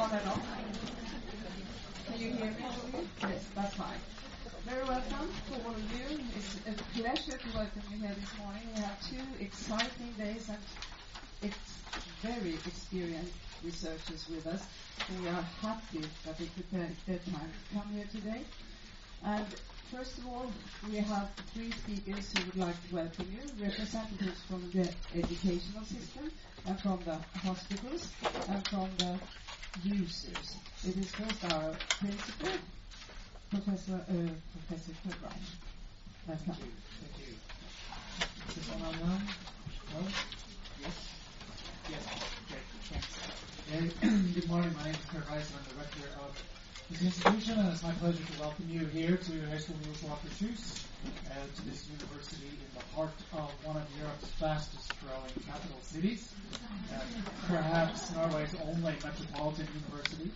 on and off. Can you hear me? Yes, that's fine. Very welcome to all of you. It's a pleasure to welcome you here this morning. We have 2 exciting days and it's very experienced researchers with us. We are happy that they prepared their time to come here today. And first of all, we have 3 speakers who would like to welcome you, representatives from the educational system and from the hospitals and from the users. It is first our principal, Professor Fulbright. Welcome. Thank you. Is this one on? No? Yes? Yes. Great. Thanks. Good morning. My name is Kurt Rice. I'm the rector of this institution, and it's my pleasure to welcome you here to High School Niels Walker-Schuss, to this university in the heart of one of Europe's fastest growing capital cities, perhaps Norway's only metropolitan university.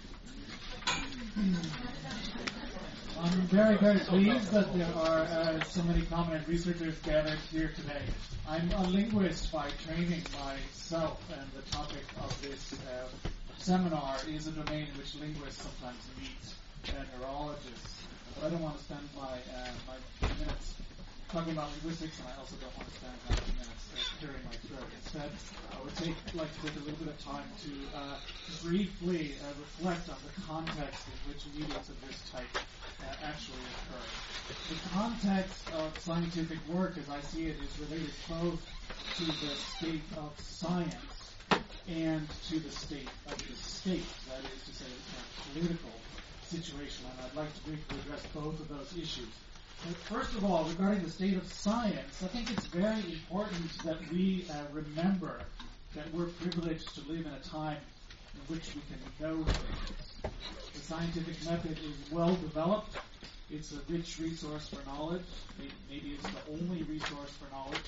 I'm very, very pleased that there are so many prominent researchers gathered here today. I'm a linguist by training myself, and the topic of this seminar is a domain in which linguists sometimes meet neurologists. But I don't want to spend my minutes talking about linguistics, and I also don't want to spend 90 minutes clearing my throat. Instead, I would like to take a little bit of time to briefly reflect on the context in which meetings of this type actually occur. The context of scientific work, as I see it, is related both to the state of science and to the state of the state, that is to say, the kind of political situation, and I'd like to briefly address both of those issues. But first of all, regarding the state of science, I think it's very important that we remember that we're privileged to live in a time in which we can know things. The scientific method is well developed. It's a rich resource for knowledge. Maybe it's the only resource for knowledge.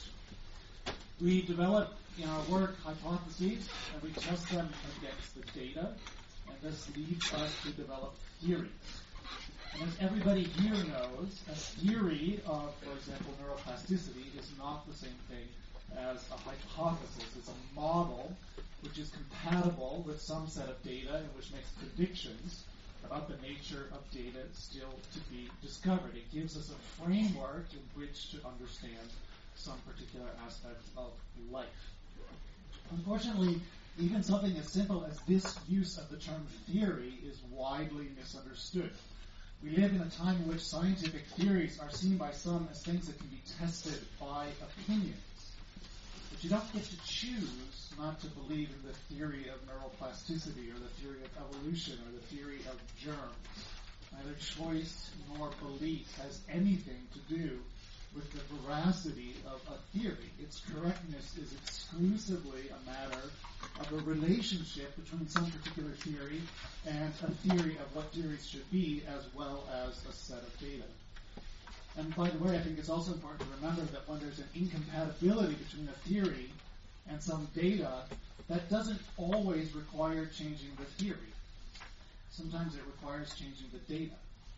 We develop in our work hypotheses, and we test them against the data, and this leads us to develop theories. And as everybody here knows, a theory of, for example, neuroplasticity is not the same thing as a hypothesis. It's a model which is compatible with some set of data and which makes predictions about the nature of data still to be discovered. It gives us a framework in which to understand some particular aspect of life. Unfortunately, even something as simple as this use of the term theory is widely misunderstood. We live in a time in which scientific theories are seen by some as things that can be tested by opinions. But you don't get to choose not to believe in the theory of neuroplasticity or the theory of evolution or the theory of germs. Neither choice nor belief has anything to do with the veracity of a theory. Its correctness is exclusively a matter of a relationship between some particular theory and a theory of what theories should be, as well as a set of data. And by the way, I think it's also important to remember that when there's an incompatibility between a theory and some data, that doesn't always require changing the theory. Sometimes it requires changing the data.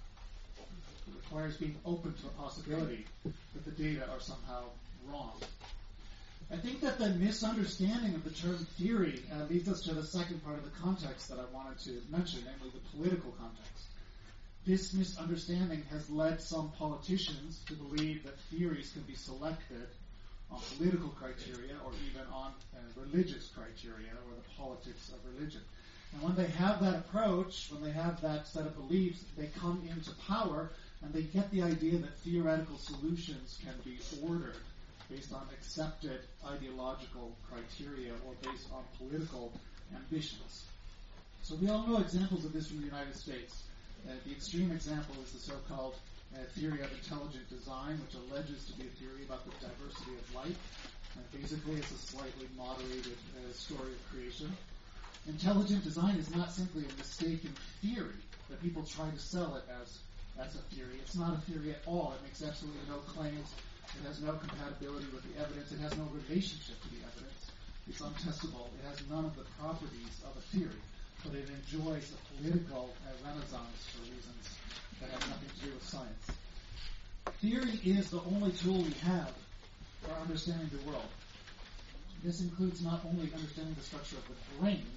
It requires being open to the possibility that the data are somehow wrong. I think that the misunderstanding of the term theory leads us to the second part of the context that I wanted to mention, namely the political context. This misunderstanding has led some politicians to believe that theories can be selected on political criteria or even on religious criteria or the politics of religion. And when they have that approach, when they have that set of beliefs, they come into power and they get the idea that theoretical solutions can be ordered based on accepted ideological criteria or based on political ambitions. So we all know examples of this from the United States. The extreme example is the so-called theory of intelligent design, which alleges to be a theory about the diversity of life. Basically, it's a slightly moderated story of creation. Intelligent design is not simply a mistaken theory that people try to sell it as a theory. It's not a theory at all. It makes absolutely no claims. It has no compatibility with the evidence. It has no relationship to the evidence. It's untestable. It has none of the properties of a theory, but it enjoys a political renaissance for reasons that have nothing to do with science. Theory is the only tool we have for understanding the world. This includes not only understanding the structure of the brain,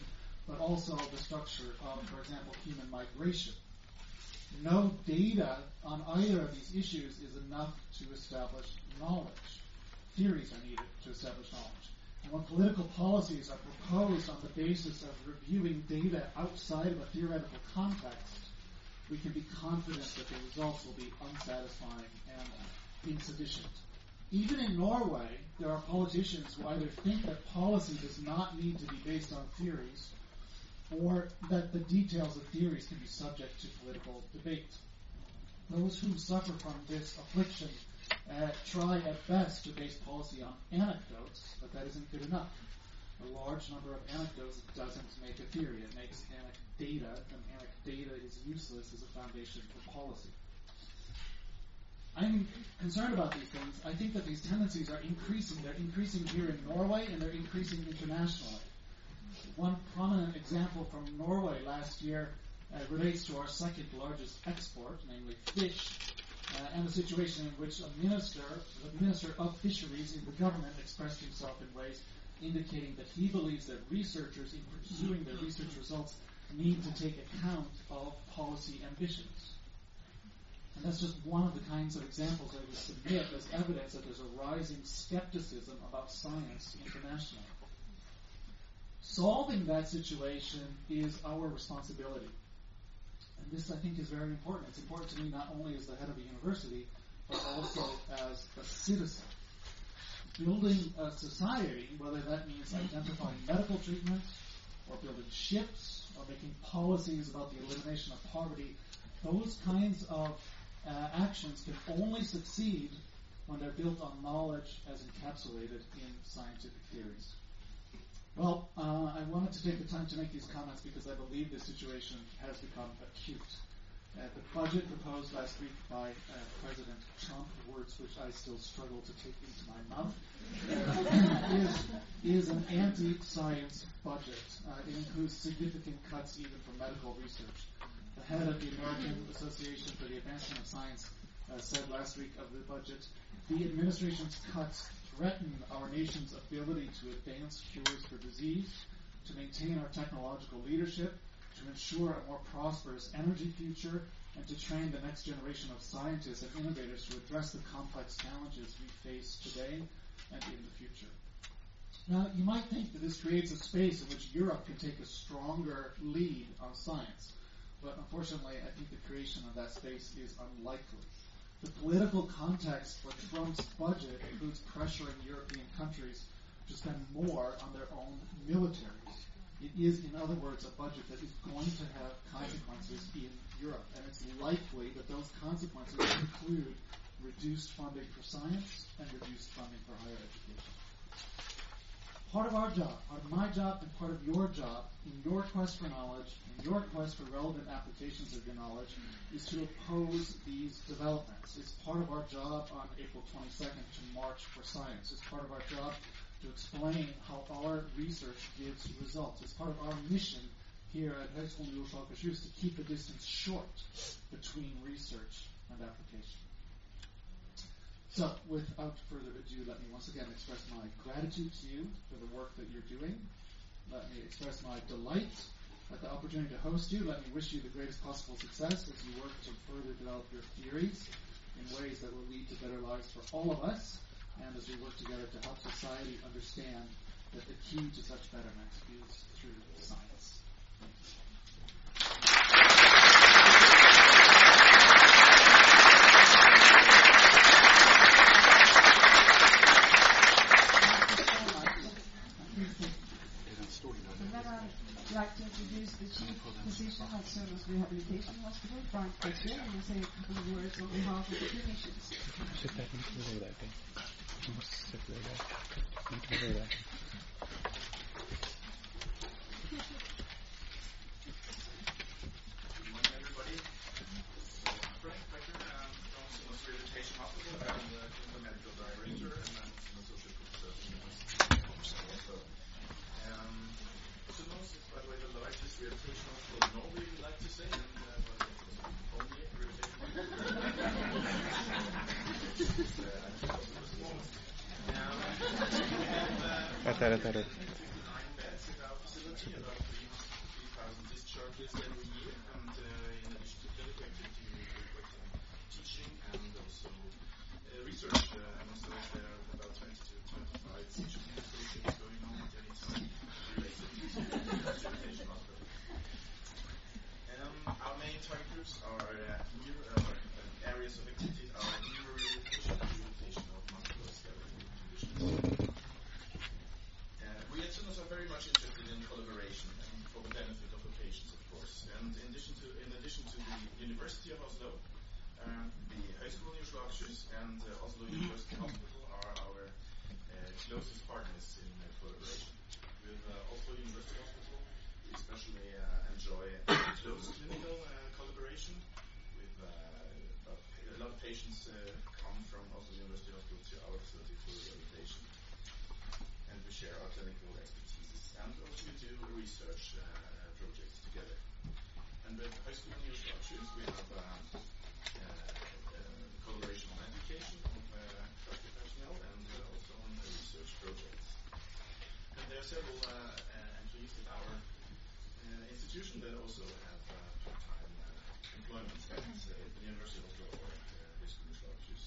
but also the structure of, for example, human migration. No data on either of these issues is enough to establish knowledge. Theories are needed to establish knowledge. And when political policies are proposed on the basis of reviewing data outside of a theoretical context, we can be confident that the results will be unsatisfying and insufficient. Even in Norway, there are politicians who either think that policy does not need to be based on theories, or that the details of theories can be subject to political debate. Those who suffer from this affliction try at best to base policy on anecdotes, but that isn't good enough. A large number of anecdotes doesn't make a theory. It makes anecdata, and anecdata is useless as a foundation for policy. I'm concerned about these things. I think that these tendencies are increasing. They're increasing here in Norway, and they're increasing internationally. One prominent example from Norway last year relates to our second largest export, namely fish, and a situation in which the minister of fisheries in the government expressed himself in ways indicating that he believes that researchers, in pursuing their research results, need to take account of policy ambitions. And that's just one of the kinds of examples I would submit as evidence that there's a rising skepticism about science internationally. Solving that situation is our responsibility. And this, I think, is very important. It's important to me not only as the head of a university, but also as a citizen. Building a society, whether that means identifying medical treatments, or building ships, or making policies about the elimination of poverty, those kinds of actions can only succeed when they're built on knowledge as encapsulated in scientific theories. Well, I wanted to take the time to make these comments because I believe the situation has become acute. The budget proposed last week by President Trump, words which I still struggle to take into my mouth, is an anti-science budget. It includes significant cuts even for medical research. The head of the American Association for the Advancement of Science said last week of the budget, the administration's cuts threaten our nation's ability to advance cures for disease, to maintain our technological leadership, to ensure a more prosperous energy future, and to train the next generation of scientists and innovators to address the complex challenges we face today and in the future. Now, you might think that this creates a space in which Europe can take a stronger lead on science, but unfortunately, I think the creation of that space is unlikely. The political context for Trump's budget includes pressuring European countries to spend more on their own militaries. It is, in other words, a budget that is going to have consequences in Europe, and it's likely that those consequences include reduced funding for science and reduced funding for higher education. Part of our job, part of my job, and part of your job in your quest for knowledge, in your quest for relevant applications of your knowledge, is to oppose these developments. It's part of our job on April 22nd to march for science. It's part of our job to explain how our research gives results. It's part of our mission here at Högskolan i Oslo Akershus to keep the distance short between research and application. So, without further ado, let me once again express my gratitude to you for the work that you're doing. Let me express my delight at the opportunity to host you. Let me wish you the greatest possible success as you work to further develop your theories in ways that will lead to better lives for all of us, and as we work together to help society understand that the key to such betterment is through science. I'd like to introduce the Chief Physician at Söderns Rehabilitation Hospital, Frank Becker, and will say a couple of words on behalf of the clinicians. this every year, and in addition to clinical activity, we do quite some teaching and also research. And so there are about 20 to 25 teaching associates going on at any time related to instrumentation hospital. Our main target groups are areas of activity are neurorehabilitation and rehabilitation of musculoskeletal conditions. We at Sunnaas are very much interested in collaboration and for the benefit of the patients, of course. And in addition to the University of Oslo, the Høgskolen i Oslo Akershus and Oslo University Hospital are our closest partners in collaboration. With Oslo University Hospital, we especially enjoy close clinical collaboration. With a lot of patients come from Oslo University Hospital to our facility for rehabilitation, and we share our clinical expertise, and also we do research projects together. And with Høgskolen i Oslo Akershus, we have collaboration on education of healthcare personnel and also on research projects. And there are several employees at our institution that also have part-time employment at the University of Oslo or Høgskolen i Oslo Akershus.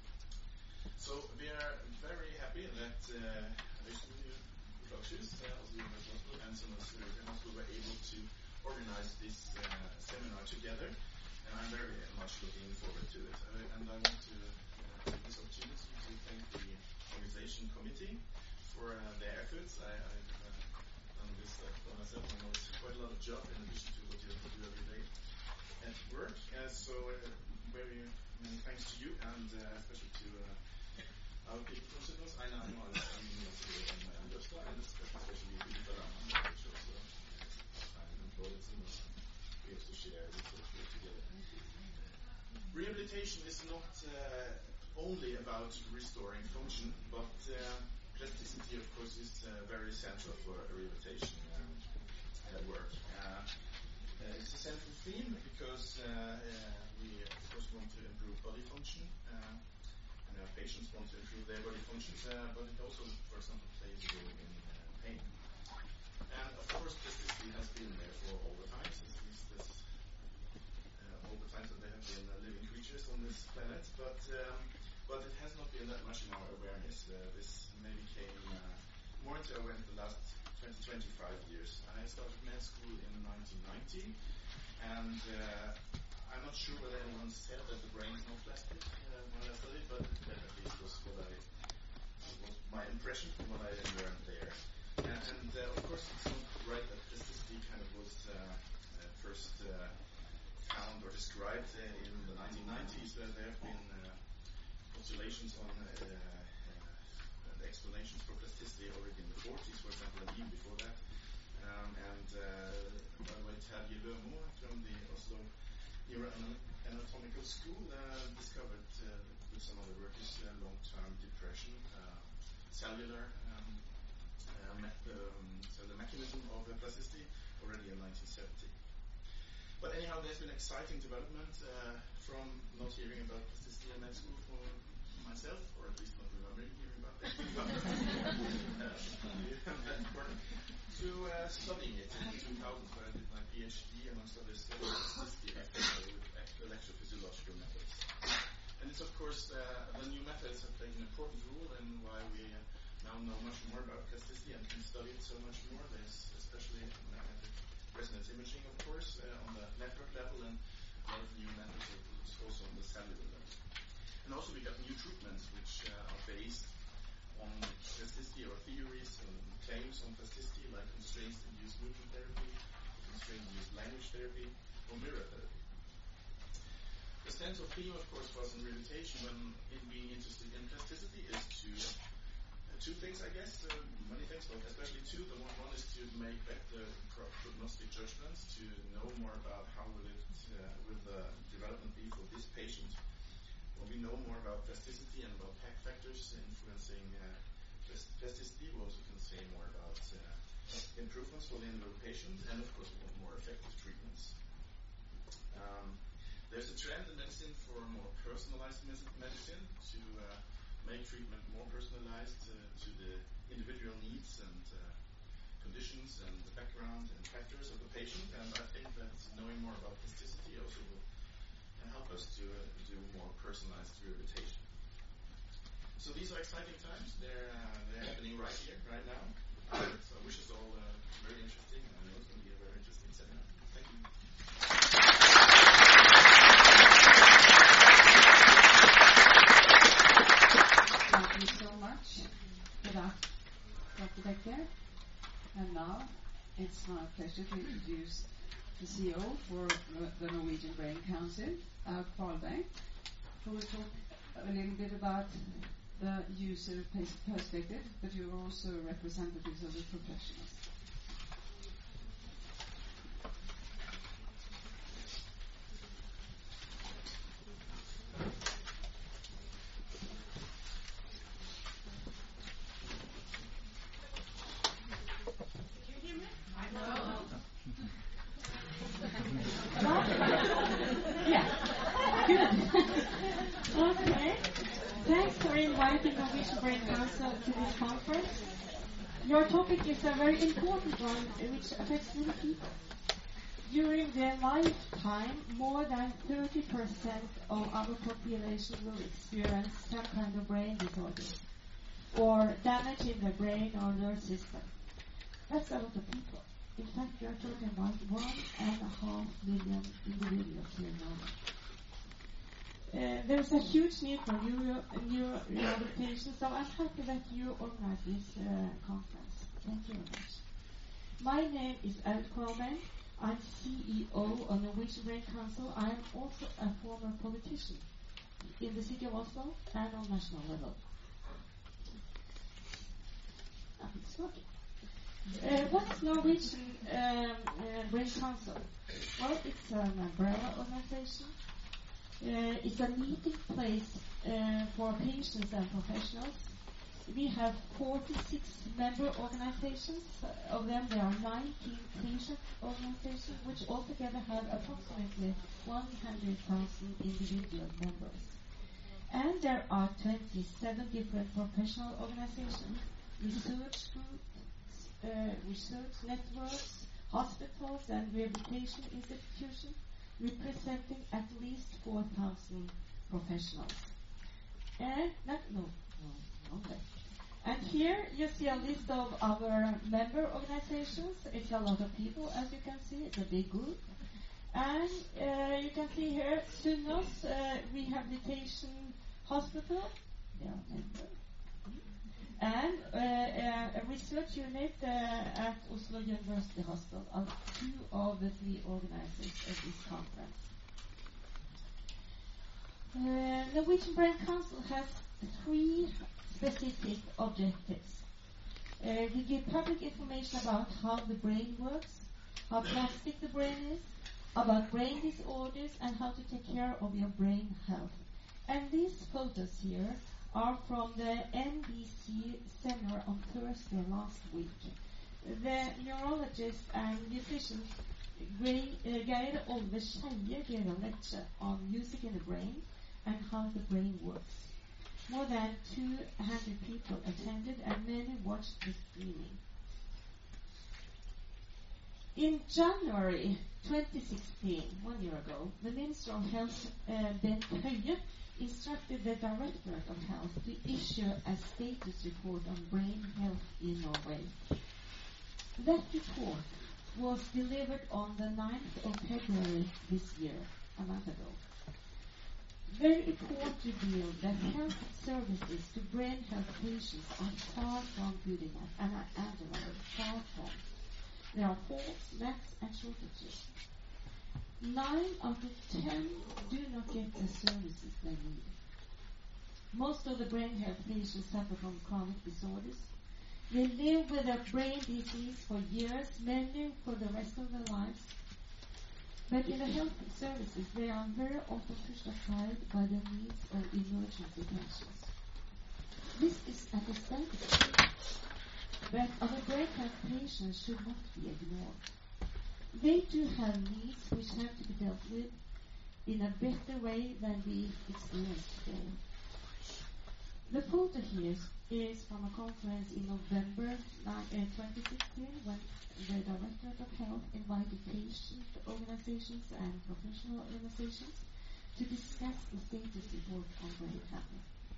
So we are very happy that Høgskolen i Oslo Akershus, Oslo University of Oslo, and Sunnaas European Hospital were able to organize this seminar together, and I'm very much looking forward to it. And I want to take this opportunity to thank the organization committee for their efforts. I've done this by myself. I know it's quite a lot of job in addition to what you have to do every day at work. So very many thanks to you, and especially to our people from Sunnaas. I know I'm and Gösta, and especially Birgitta Lamman, which also I'm employed at Sunnaas. We have to share research work together. Rehabilitation is not only about restoring function, but plasticity, of course, is very central for rehabilitation work. It's a central theme because we, of course, want to improve body function, and our patients want to improve their body functions, but it also, for example, plays a role in pain. And, of course, plasticity has been there for all the times, at least all the times that there have been living creatures on this planet, but it has not been that much in our awareness. This maybe came more into awareness the last 20-25 years. I started med school in 1990, and I'm not sure whether anyone said that the brain is not plastic when I studied, but that at least was was my impression from what I learned there. And of course, it's not right that plasticity kind of was first found or described in the 1990s. There have been postulations on explanations for plasticity already in the 40s, for example, and even before that. And by the way, Terje Lømo from the Oslo Neuroanatomical School discovered with some other workers long-term depression, cellular the mechanism of plasticity already in 1970. But anyhow, there's been exciting development from not hearing about plasticity in med school for myself, or at least not remembering hearing about it, to studying it in the 2000s, where I did my PhD, amongst other studies, plasticity with electrophysiological methods. And it's, of course, the new methods have played an important role in why we now know much more about plasticity and can study it so much more. There's especially magnetic resonance imaging, of course, on the network level, and a lot of new methods also on the cellular level. And also we got new treatments which are based on plasticity or theories and claims on plasticity, like constraints-induced movement therapy, constraint-induced language therapy, or mirror therapy. The central theme, of course, for us in rehabilitation when in being interested in plasticity is two things, I guess, many things, but especially two. The one is to make better prognostic judgments, to know more about how will the development be for this patient. When we know more about plasticity and about PAC factors influencing plasticity, we also can say more about improvements for the individual patient, and of course we want more effective treatments. There's a trend in medicine for more personalized medicine, to make treatment more personalized to the individual needs and conditions and the background and factors of the patient, and I think that knowing more about plasticity also can help us to do more personalized rehabilitation. So these are exciting times. They're happening right here, right now. So I wish us all very interesting, and I know it's going to be a very interesting seminar. Thank you. Thank you so much for that, Dr. Becker. And now it's my pleasure to introduce the CEO for the Norwegian Brain Council, Alf Kvalberg, who will talk a little bit about the user perspective, but you're also representatives of the professionals. Okay. Thanks for inviting Norwegian Brain Council to this conference. Your topic is a very important one which affects many people. During their lifetime, more than 30% of our population will experience some kind of brain disorder or damage in their brain or nerve system. That's a lot of people. In fact, we are talking about 1.5 million individuals here in Norway. There's a huge need for new rehabilitation, so I'm happy that you organized this conference. Thank you very much. My name is Alf Kvalberg. I'm CEO of Norwegian Brain Council. I'm also a former politician in the city of Oslo and on national level. It's working. What's Norwegian Brain Council? Well, it's an umbrella organization. It's a meeting place for patients and professionals. We have 46 member organizations. Of them, there are 19 patient organizations, which altogether have approximately 100,000 individual members. And there are 27 different professional organizations, research groups, research networks, hospitals, and rehabilitation institutions, representing at least 4,000 professionals. And here you see a list of our member organizations. It's a lot of people, as you can see. It's a big group. And you can see here Sunnaas Rehabilitation Hospital. They are members. And a research unit at Oslo University Hospital are two of the three organizers of this conference. The Norwegian Brain Council has three specific objectives. We give public information about how the brain works, how plastic the brain is, about brain disorders, and how to take care of your brain health. And these photos here are from the NBC seminar on Thursday last week. The neurologist and nutrition Geir Olve Skeie gave a lecture on music in the brain and how the brain works. More than 200 people attended and many watched the streaming. In January 2016, 1 year ago, the Minister of Health, Bent Høie, instructed the Directorate of Health to issue a status report on brain health in Norway. That report was delivered on the 9th of February this year, a month ago. The report revealed that health services to brain health patients are far from good enough and are undervalued, far from. There are faults, lacks, and shortages. 9 out of 10 do not get the services they need. Most of the brain health patients suffer from chronic disorders. They live with a brain disease for years, many for the rest of their lives. But in the health services, they are very often pushed aside by the needs of emergency patients. This is understandable, but our brain health patients should not be ignored. They do have needs which have to be dealt with in a better way than we experience today. The photo here is from a conference in November 2016 when the Directorate of Health invited patient organizations and professional organizations to discuss the status report on brain health.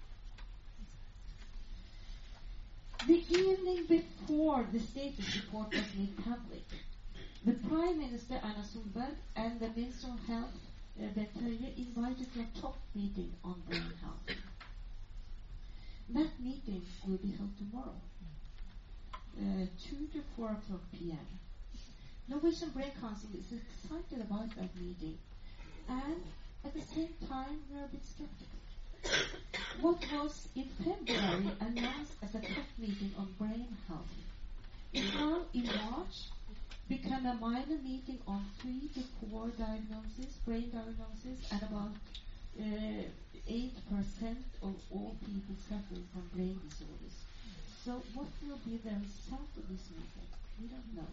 The evening before the status report was made public, the Prime Minister Anna Solberg and the Minister of Health Bent Höie invited to a top meeting on brain health. That meeting will be held tomorrow, 2 to 4 o'clock p.m. Norwegian Brain Council is excited about that meeting, and at the same time we are a bit skeptical. What was in February announced as a top meeting on brain health is now in March become a minor meeting on 3 to 4 brain diagnoses, and about 8% of all people suffering from brain disorders. So what will be the result of this meeting? We don't know.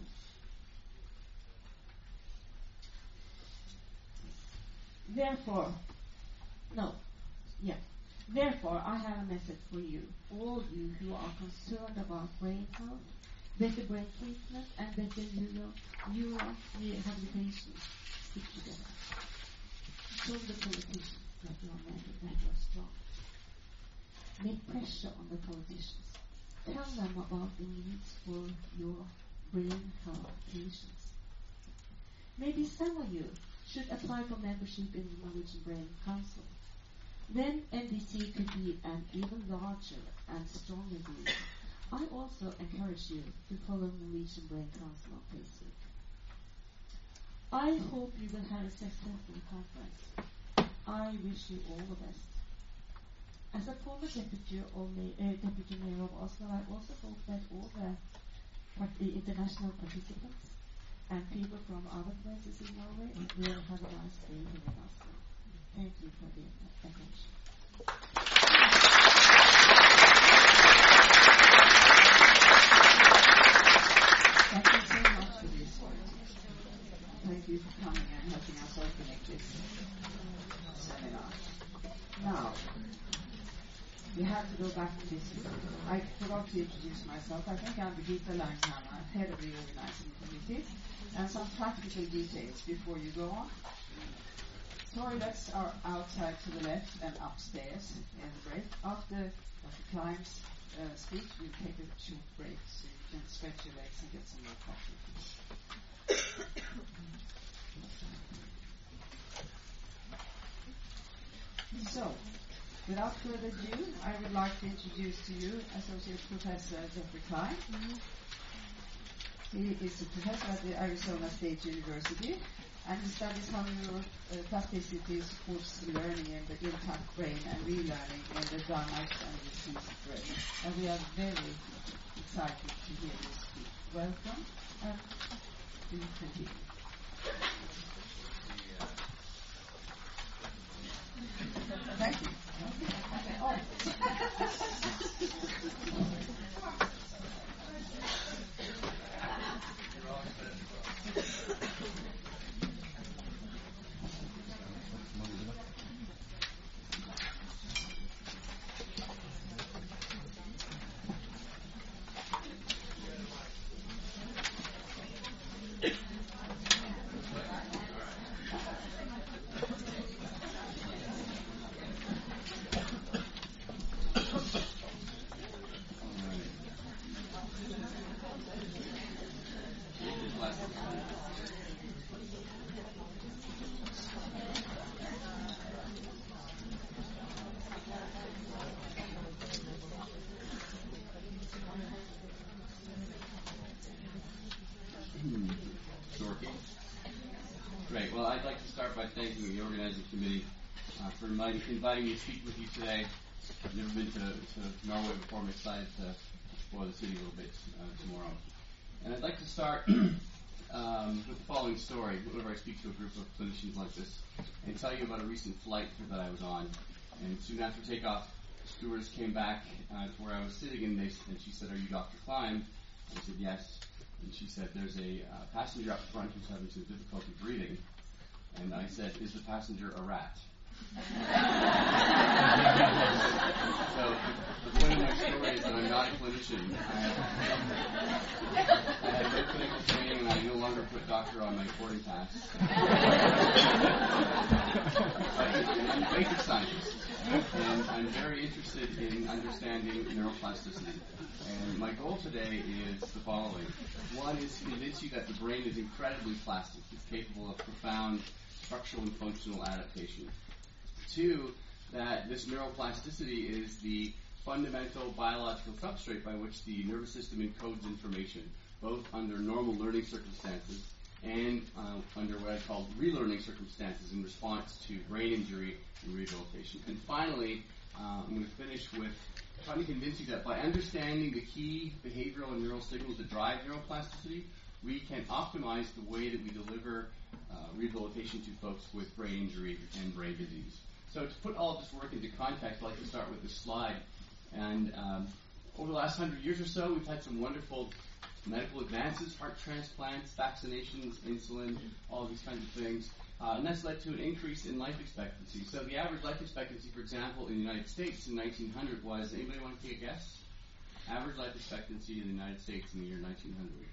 Therefore, I have a message for you, all you who are concerned about brain health, better brain treatment, and better neural rehabilitation. Stick together. Show the politicians that you are men, that you are strong. Make pressure on the politicians. Tell them about the needs for your brain health patients. Maybe some of you should apply for membership in the Norwegian Brain Council. Then NBC could be an even larger and stronger group. I also encourage you to follow Norwegian Brain Council on Facebook. I hope you will have a successful conference. I wish you all the best. As a former deputy mayor of Oslo, I also hope that all the international participants and people from other places in Norway will have a nice day here in Oslo. Thank you for the attention. Thank you so much for this. Thank you for coming and helping us open this seminar. Now, we have to go back to this. I forgot to introduce myself. I think I'm Birgitta Langhammer, head of the organizing committee, and some practical details before you go on. Toilets are outside to the left and upstairs in the break. After Dr. Klein's speech, we'll take a short break so you can stretch your legs and get some more coffee. So, without further ado, I would like to introduce to you Associate Professor Dr. Klein. He is a professor at the Arizona State University, and he studies how neuroplasticity supports learning in the intact brain and relearning in the damaged and diseased brain. And we are very excited to hear you speak. Welcome, and please continue. Thank you. Oh. Great. Well, I'd like to start by thanking the organizing committee for inviting me to speak with you today. I've never been to Norway before. I'm excited to explore the city a little bit tomorrow. And I'd like to start with the following story. Whenever I speak to a group of clinicians like this, and tell you about a recent flight that I was on. And soon after takeoff, the stewardess came back to where I was sitting, and she said, "Are you Dr. Klein?" I said, "Yes." And she said, "There's a passenger up front who's having some difficulty breathing." And I said, "Is the passenger a rat?" So the point of my story is that I'm not a clinician. I have no clinical training, and I no longer put doctor on my boarding pass. But I'm a basic scientist, and I'm very interested in understanding neuroplasticity. And my goal today is the following. One is to convince you that the brain is incredibly plastic. It's capable of profound structural and functional adaptation. Two, that this neuroplasticity is the fundamental biological substrate by which the nervous system encodes information, both under normal learning circumstances and under what I call relearning circumstances in response to brain injury and rehabilitation. And finally, I'm going to finish with trying to convince you that by understanding the key behavioral and neural signals that drive neuroplasticity, we can optimize the way that we deliver rehabilitation to folks with brain injury and brain disease. So to put all of this work into context, I'd like to start with this slide. And over the last 100 years or so, we've had some wonderful medical advances, heart transplants, vaccinations, insulin, all of these kinds of things. And that's led to an increase in life expectancy. So the average life expectancy, for example, in the United States in 1900 was, anybody want to take a guess? Average life expectancy in the United States in the year 1900.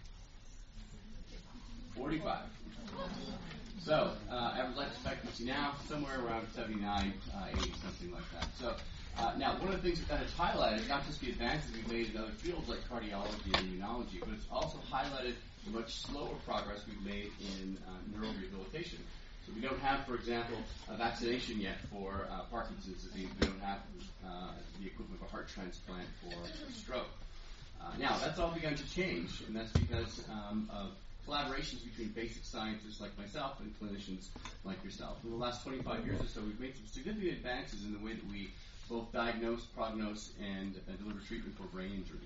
45. So, average life expectancy now, somewhere around 79, 80, something like that. So, now, one of the things that has highlighted, not just the advances we've made in other fields like cardiology and immunology, but it's also highlighted the much slower progress we've made in neural rehabilitation. So we don't have, for example, a vaccination yet for Parkinson's disease. We don't have the equivalent of a heart transplant for stroke. Now, that's all begun to change, and that's because of collaborations between basic scientists like myself and clinicians like yourself. In the last 25 years or so, we've made some significant advances in the way that we both diagnose, prognose, and deliver treatment for brain injury.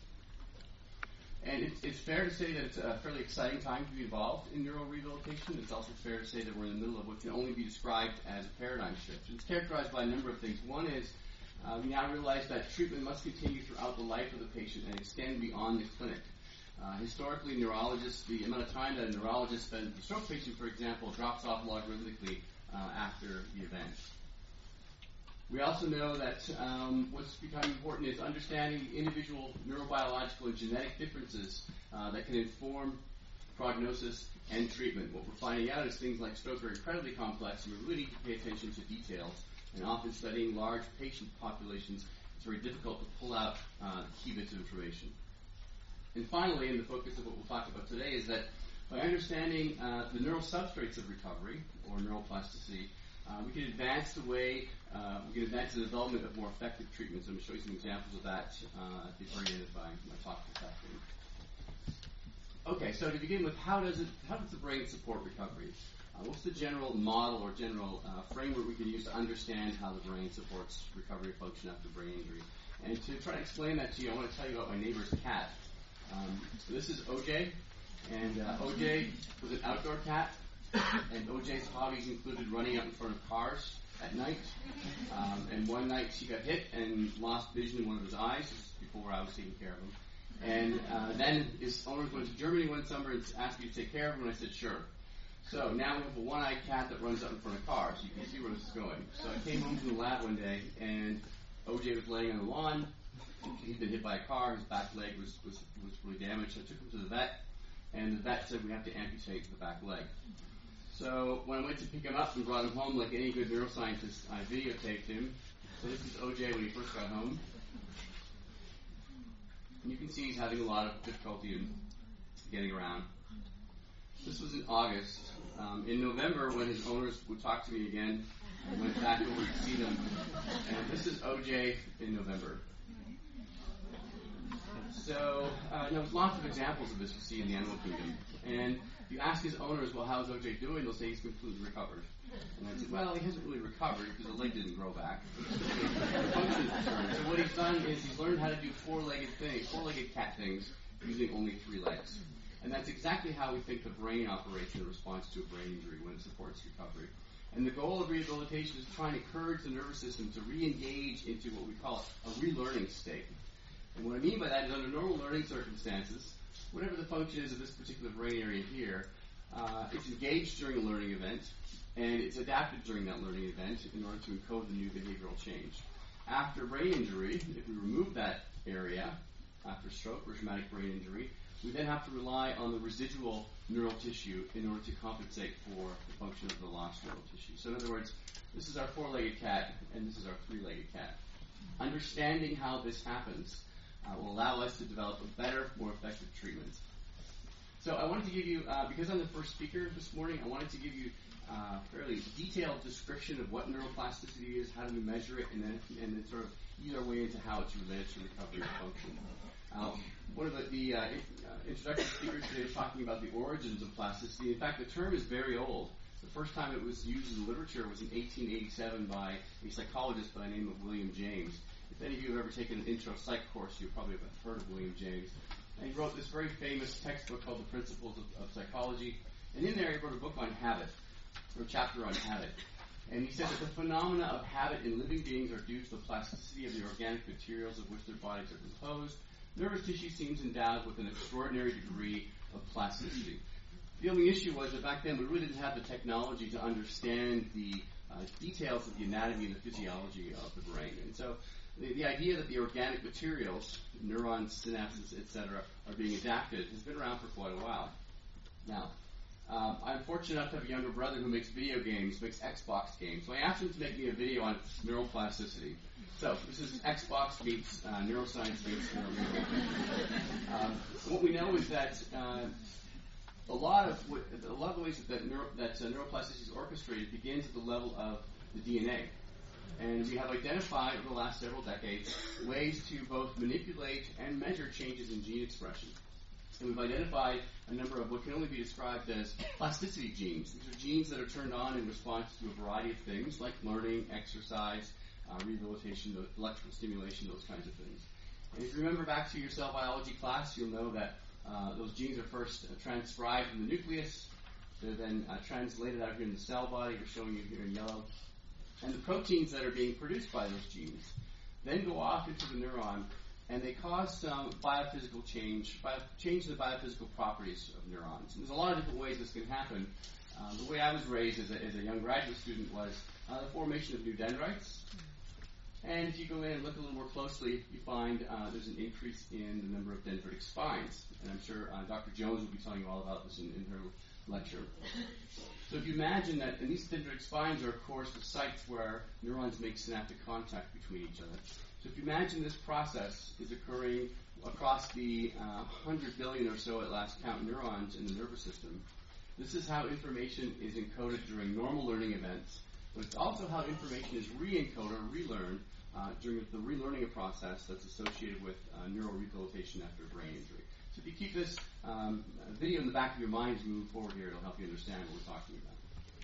And it's fair to say that it's a fairly exciting time to be involved in neural rehabilitation. It's also fair to say that we're in the middle of what can only be described as a paradigm shift. It's characterized by a number of things. One is we now realize that treatment must continue throughout the life of the patient and extend beyond the clinic. Historically, neurologists, the amount of time that a neurologist spends with a stroke patient, for example, drops off logarithmically after the event. We also know that what's becoming important is understanding the individual neurobiological and genetic differences that can inform prognosis and treatment. What we're finding out is things like stroke are incredibly complex, and we really need to pay attention to details. And often studying large patient populations, it's very difficult to pull out key bits of information. And finally, and the focus of what we'll talk about today, is that by understanding the neural substrates of recovery, or neuroplasticity, we can advance the way, we can advance the development of more effective treatments. I'm going to show you some examples of that at the very end of my talk this afternoon. Okay, so to begin with, how does the brain support recovery? What's the general model or general framework we can use to understand how the brain supports recovery of function after brain injury? And to try to explain that to you, I want to tell you about my neighbor's cat. So this is OJ, and OJ was an outdoor cat, and OJ's hobbies included running out in front of cars at night. And one night she got hit and lost vision in one of his eyes. This is before I was taking care of him. And then his owners went to Germany one summer and asked me to take care of him, and I said, sure. So now we have a one-eyed cat that runs out in front of cars. You can see where this is going. So I came home from the lab one day, and OJ was laying on the lawn. He'd been hit by a car. His back leg was really damaged. So I took him to the vet, and the vet said we have to amputate the back leg. So when I went to pick him up and brought him home, like any good neuroscientist, I videotaped him. So this is OJ when he first got home. And you can see he's having a lot of difficulty in getting around. This was in August. In November, when his owners would talk to me again, I went back over to see them. And this is OJ in November. So there's lots of examples of this you see in the animal kingdom. And if you ask his owners, well, how's OJ doing? They'll say he's completely recovered. And I said, well, he hasn't really recovered because the leg didn't grow back. The function is returned. So what he's done is he's learned how to do four-legged cat things, using only 3 legs. And that's exactly how we think the brain operates in response to a brain injury when it supports recovery. And the goal of rehabilitation is to try and encourage the nervous system to re-engage into what we call a relearning state. And what I mean by that is under normal learning circumstances, whatever the function is of this particular brain area here, it's engaged during a learning event, and it's adapted during that learning event in order to encode the new behavioral change. After brain injury, if we remove that area, after stroke or traumatic brain injury, we then have to rely on the residual neural tissue in order to compensate for the function of the lost neural tissue. So in other words, this is our four-legged cat, and this is our three-legged cat. Understanding how this happens will allow us to develop a better, more effective treatment. So I wanted to give you, because I'm the first speaker this morning, I wanted to give you a fairly detailed description of what neuroplasticity is, how do we measure it, and then sort of ease our way into how it's related to recovery and function. One of the introductory speakers today is talking about the origins of plasticity. In fact, the term is very old. The first time it was used in literature was in 1887 by a psychologist by the name of William James. If any of you have ever taken an intro psych course, you probably have heard of William James. And he wrote this very famous textbook called The Principles of Psychology. And in there he wrote a book on habit, or a chapter on habit. And he said that the phenomena of habit in living beings are due to the plasticity of the organic materials of which their bodies are composed. Nervous tissue seems endowed with an extraordinary degree of plasticity. The only issue was that back then we really didn't have the technology to understand the details of the anatomy and the physiology of the brain. And so the idea that the organic materials, neurons, synapses, etc., are being adapted has been around for quite a while. Now, I'm fortunate enough to have a younger brother who makes video games, makes Xbox games. So I asked him to make me a video on neuroplasticity. So this is Xbox meets neuroscience meets neurorehabilitation. What we know is that a lot of the ways that neuroplasticity is orchestrated begins at the level of the DNA. And we have identified over the last several decades ways to both manipulate and measure changes in gene expression. And we've identified a number of what can only be described as plasticity genes. These are genes that are turned on in response to a variety of things like learning, exercise, rehabilitation, electrical stimulation, those kinds of things. And if you remember back to your cell biology class, you'll know that those genes are first transcribed in the nucleus. They're then translated out here in the cell body. We're showing you here in yellow. And the proteins that are being produced by those genes then go off into the neuron, and they cause some biophysical change in the biophysical properties of neurons. And there's a lot of different ways this can happen. The way I was raised as a young graduate student was the formation of new dendrites. And if you go in and look a little more closely, you find there's an increase in the number of dendritic spines. And I'm sure Dr. Jones will be telling you all about this in her lecture. So if you imagine that, and these dendritic spines are, of course, the sites where neurons make synaptic contact between each other. So if you imagine this process is occurring across the 100 billion or so at last count neurons in the nervous system, this is how information is encoded during normal learning events, but it's also how information is re-encoded or relearned during the relearning process that's associated with neurorehabilitation after brain injury. So if you keep this video in the back of your mind as we move forward here, it'll help you understand what we're talking about.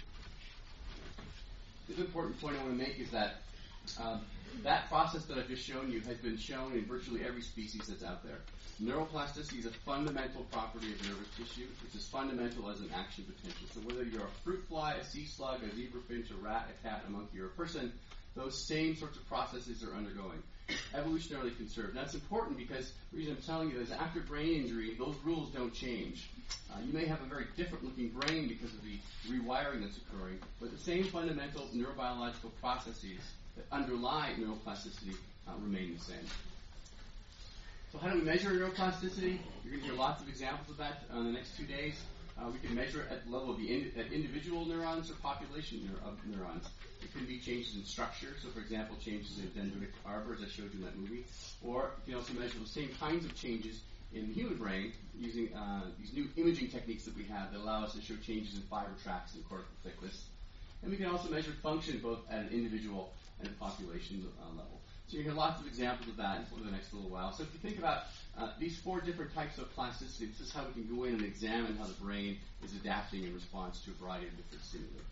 The other important point I want to make is that that process that I've just shown you has been shown in virtually every species that's out there. Neuroplasticity is a fundamental property of nervous tissue. It's as fundamental as an action potential. So whether you're a fruit fly, a sea slug, a zebrafinch, a rat, a cat, a monkey, or a person, those same sorts of processes are undergoing. Evolutionarily conserved. That's important because the reason I'm telling you is after brain injury, those rules don't change. You may have a very different looking brain because of the rewiring that's occurring, but the same fundamental neurobiological processes that underlie neuroplasticity remain the same. So how do we measure neuroplasticity? You're going to hear lots of examples of that in the next 2 days. We can measure it at the level of at individual neurons or population of neurons. It can be changes in structure, so for example, changes in dendritic arbor, as I showed you in that movie. Or you can also measure the same kinds of changes in the human brain using these new imaging techniques that we have that allow us to show changes in fiber tracts and cortical thickness. And we can also measure function both at an individual and a population level. So you hear lots of examples of that over the next little while. So if you think about these 4 different types of plasticity, this is how we can go in and examine how the brain is adapting in response to a variety of different stimuli.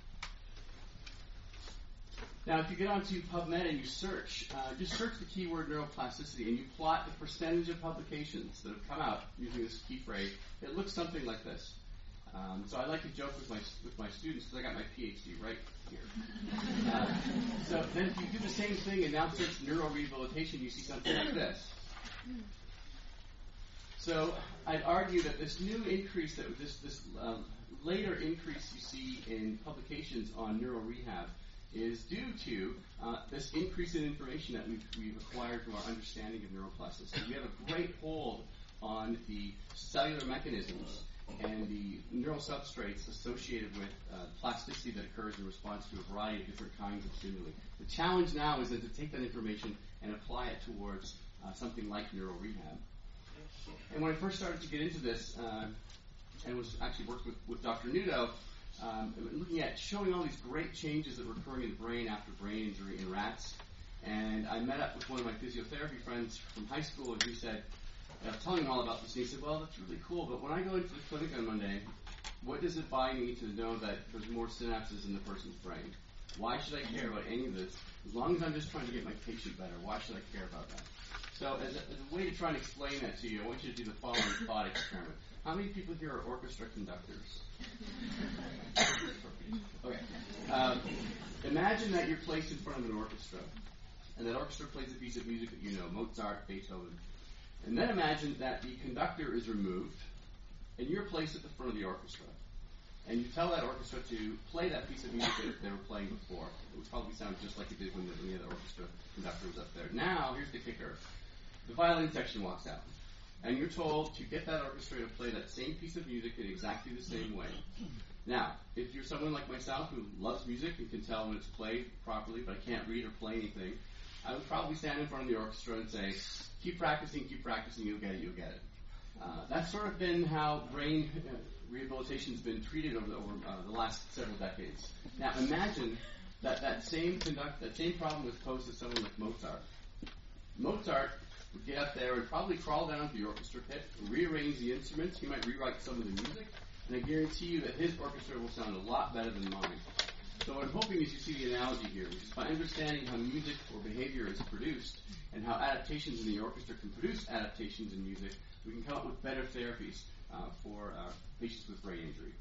Now, if you get onto PubMed and you search, just search the keyword neuroplasticity and you plot the percentage of publications that have come out using this key phrase, it looks something like this. So I like to joke with my students because I got my PhD right here. So then if you do the same thing and now search neurorehabilitation, you see something like this. So I'd argue that this new increase, that this later increase you see in publications on neural rehab is due to this increase in information that we've acquired from our understanding of neuroplasticity. We have a great hold on the cellular mechanisms and the neural substrates associated with plasticity that occurs in response to a variety of different kinds of stimuli. The challenge now is then to take that information and apply it towards something like neural rehab. And when I first started to get into this, and was actually working with Dr. Nudo, looking at showing all these great changes that were occurring in the brain after brain injury in rats. And I met up with one of my physiotherapy friends from high school, and he said, I was telling him all about this, and he said, well, that's really cool, but when I go into the clinic on Monday, what does it buy me to know that there's more synapses in the person's brain? Why should I care about any of this? As long as I'm just trying to get my patient better, why should I care about that? So as a way to try and explain that to you, I want you to do the following thought experiment. How many people here are orchestra conductors? Okay. Imagine that you're placed in front of an orchestra, and that orchestra plays a piece of music that you know, Mozart, Beethoven. And then imagine that the conductor is removed, and you're placed at the front of the orchestra. And you tell that orchestra to play that piece of music that they were playing before. It would probably sound just like it did when the other orchestra conductor was up there. Now, here's the kicker. The violin section walks out. And you're told to get that orchestra to play that same piece of music in exactly the same way. Now, if you're someone like myself who loves music and can tell when it's played properly, but I can't read or play anything, I would probably stand in front of the orchestra and say, keep practicing, you'll get it. That's sort of been how brain rehabilitation has been treated over the last several decades. Now, imagine that same problem was posed to someone like Mozart. Mozart would get up there and probably crawl down to the orchestra pit, rearrange the instruments. He might rewrite some of the music, and I guarantee you that his orchestra will sound a lot better than mine. So what I'm hoping is you see the analogy here, which is by understanding how music or behavior is produced and how adaptations in the orchestra can produce adaptations in music, we can come up with better therapies for patients with brain injury.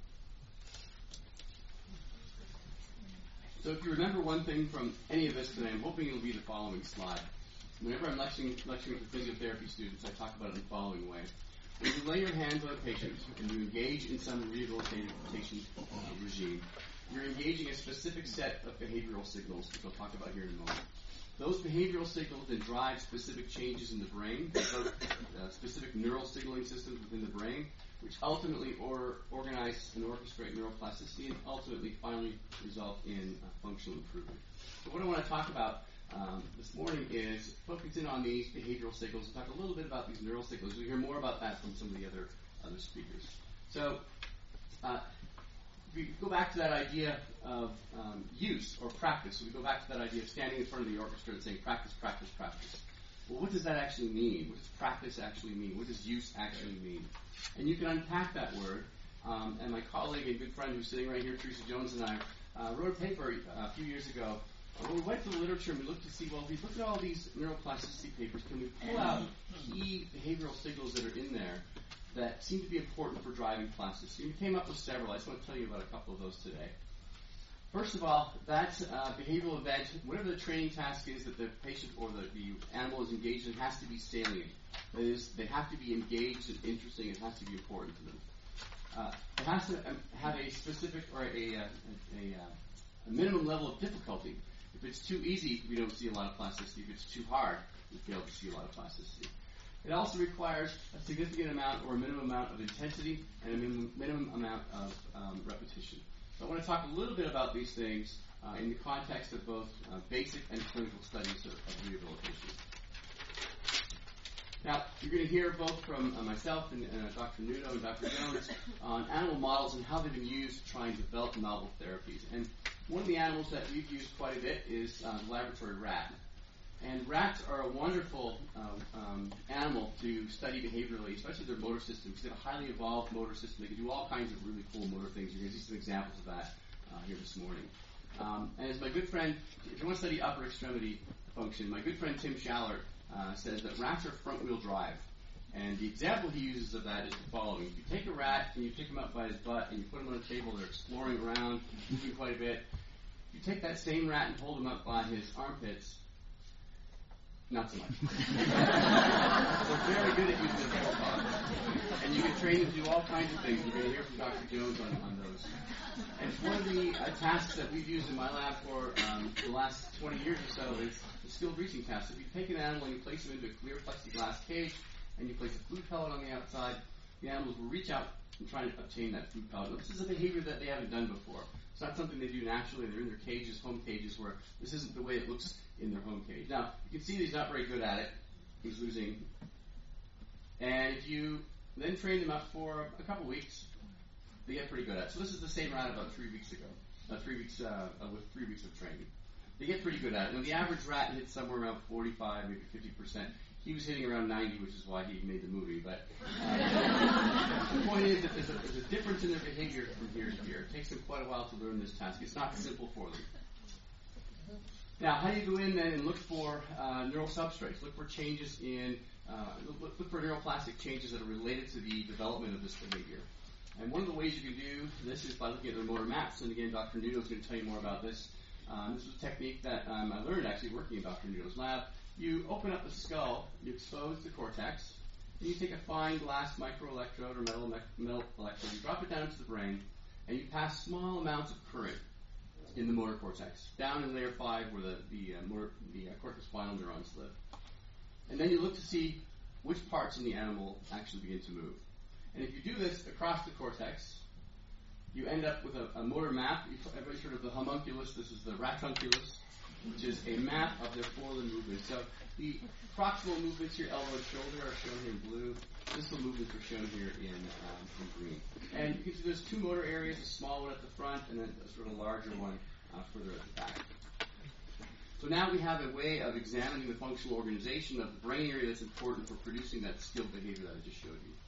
So if you remember one thing from any of this today, I'm hoping it'll be the following slide. Whenever I'm lecturing to physiotherapy students, I talk about it in the following way. When you lay your hands on a patient and you engage in some rehabilitation regime, you're engaging a specific set of behavioral signals, which I'll talk about here in a moment. Those behavioral signals then drive specific changes in the brain, specific neural signaling systems within the brain, which ultimately organize and orchestrate neuroplasticity and ultimately finally result in functional improvement. So what I want to talk about this morning is focus in on these behavioral signals and talk a little bit about these neural signals. We'll hear more about that from some of the other speakers. So if we go back to that idea of use or practice, so we go back to that idea of standing in front of the orchestra and saying practice, practice, practice. Well, what does that actually mean? What does practice actually mean? What does use actually mean? And you can unpack that word. And my colleague and good friend who's sitting right here, Teresa Jones, and I wrote a paper a few years ago. When we went to the literature and we looked to see, well, if we look at all these neuroplasticity papers, can we pull out key behavioral signals that are in there that seem to be important for driving plasticity? And we came up with several. I just want to tell you about a couple of those today. First of all, that behavioral event, whatever the training task is that the patient or the animal is engaged in, has to be salient. That is, they have to be engaged and interesting. It has to be important to them. It has to have a specific or a minimum level of difficulty. If it's too easy, we don't see a lot of plasticity. If it's too hard, we fail to see a lot of plasticity. It also requires a significant amount or a minimum amount of intensity and a minimum amount of repetition. So I want to talk a little bit about these things in the context of both basic and clinical studies of rehabilitation. Now, you're going to hear both from myself and Dr. Nudo and Dr. Jones on animal models and how they've been used to try and develop novel therapies. And one of the animals that we've used quite a bit is the laboratory rat. And rats are a wonderful animal to study behaviorally, especially their motor system, because they have a highly evolved motor system. They can do all kinds of really cool motor things. You're going to see some examples of that here this morning. And as my good friend, if you want to study upper extremity function, my good friend Tim Schallert says that rats are front-wheel drive. And the example he uses of that is the following. If you take a rat and you pick him up by his butt and you put him on a table, they're exploring around, moving quite a bit. If you take that same rat and hold him up by his armpits, not so much. They're very good at using their profile. And you can train them to do all kinds of things. You're going to hear from Dr. Jones on those. And one of the tasks that we've used in my lab for the last 20 years or so is the skilled reaching task. If you take an animal and you place them into a clear plexiglass cage and you place a food pellet on the outside, the animals will reach out and try to obtain that food pellet. Now, this is a behavior that they haven't done before. It's not something they do naturally. They're in their cages, home cages, where this isn't the way it looks in their home cage. Now, you can see that he's not very good at it. He's losing. And if you then train them up for a couple weeks, they get pretty good at it. So this is the same rat about 3 weeks ago, with 3 weeks of training. They get pretty good at it. Now, the average rat hits somewhere around 45, maybe 50%. He was hitting around 90, which is why he made the movie. But the point is that there's a difference in their behavior from here to here. It takes them quite a while to learn this task. It's not simple for them. Now, how do you go in then and look for neural substrates? Look for changes in, look for neuroplastic changes that are related to the development of this behavior. And one of the ways you can do this is by looking at their motor maps. And again, Dr. Nuno is going to tell you more about this. This was a technique that I learned actually working in Dr. Nuno's lab. You open up the skull, you expose the cortex, and you take a fine glass microelectrode or metal electrode, you drop it down into the brain, and you pass small amounts of current in the motor cortex, down in layer 5 where the cortex spinal neurons live. And then you look to see which parts in the animal actually begin to move. And if you do this across the cortex, you end up with a motor map. Everybody's heard of the homunculus. This is the ratunculus, which is a map of their forelimb movements. So the proximal movements here, elbow and shoulder, are shown here in blue. Distal movements are shown here in green. And you can see there's 2 motor areas, a small one at the front and then a sort of larger one further at the back. So now we have a way of examining the functional organization of the brain area that's important for producing that skilled behavior that I just showed you.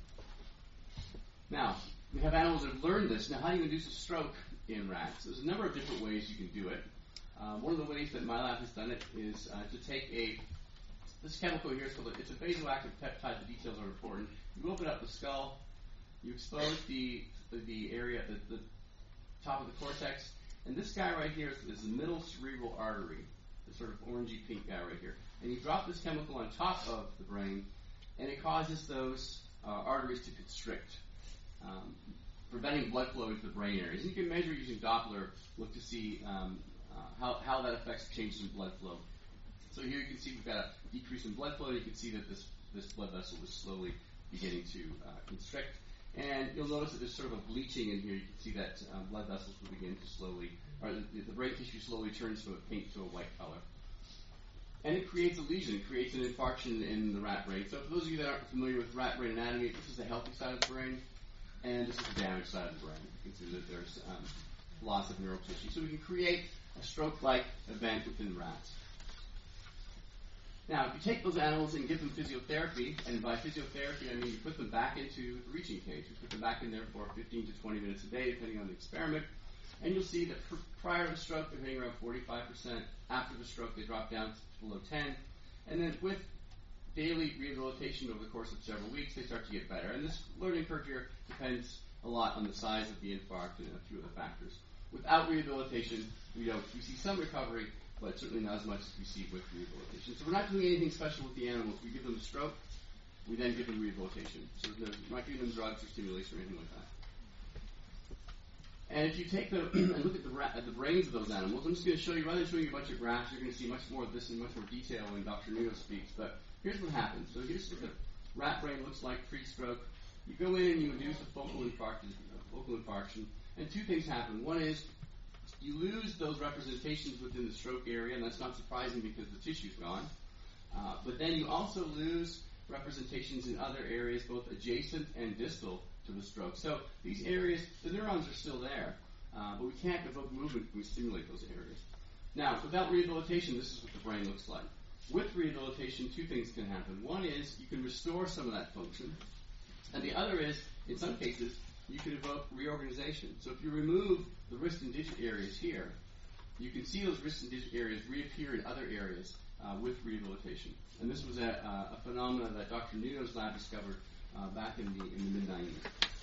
Now, we have animals that have learned this. Now, how do you induce a stroke in rats? There's a number of different ways you can do it. One of the ways that my lab has done it is to take this chemical here, it's a vasoactive peptide, the details are important. You open up the skull, you expose the area, the top of the cortex, and this guy right here is the middle cerebral artery, the sort of orangey pink guy right here. And you drop this chemical on top of the brain, and it causes those arteries to constrict, preventing blood flow into the brain areas. And you can measure using Doppler, look to see how that affects changes in blood flow. So here you can see we've got a decrease in blood flow, and you can see that this blood vessel is slowly beginning to constrict. And you'll notice that there's sort of a bleaching in here. You can see that blood vessels will begin to slowly, or the brain tissue slowly turns from a pink to a white color. And it creates a lesion. It creates an infarction in the rat brain. So for those of you that aren't familiar with rat brain anatomy, this is the healthy side of the brain, and this is the damaged side of the brain. You can see that there's loss of neural tissue. So we can create a stroke-like event within rats. Now, if you take those animals and give them physiotherapy, and by physiotherapy I mean you put them back into the reaching cage. You put them back in there for 15 to 20 minutes a day, depending on the experiment, and you'll see that prior to the stroke they're hitting around 45%. After the stroke they drop down to below 10. And then with daily rehabilitation over the course of several weeks, they start to get better. And this learning curve here depends a lot on the size of the infarct and a few other factors. Without rehabilitation, we see some recovery, but certainly not as much as we see with rehabilitation. So we're not doing anything special with the animals. We give them a stroke, we then give them rehabilitation. So we're not giving them drugs or stimulation or anything like that. And if you take and look at the brains of those animals, I'm just going to show you, rather than showing you a bunch of graphs, you're going to see much more of this in much more detail when Dr. Nuno speaks. But here's what happens. So here's what the rat brain looks like pre-stroke. You go in and you induce a focal infarction, and 2 things happen. One is you lose those representations within the stroke area, and that's not surprising because the tissue's gone. But then you also lose representations in other areas, both adjacent and distal to the stroke. So these areas, the neurons are still there, but we can't evoke movement when we stimulate those areas. Now, without rehabilitation, this is what the brain looks like. With rehabilitation, 2 things can happen. One is you can restore some of that function, and the other is, in some cases, you can evoke reorganization. So if you remove the wrist and digit areas here, you can see those wrist and digit areas reappear in other areas with rehabilitation. And this was a phenomenon that Dr. Nuno's lab discovered back in the mid-90s.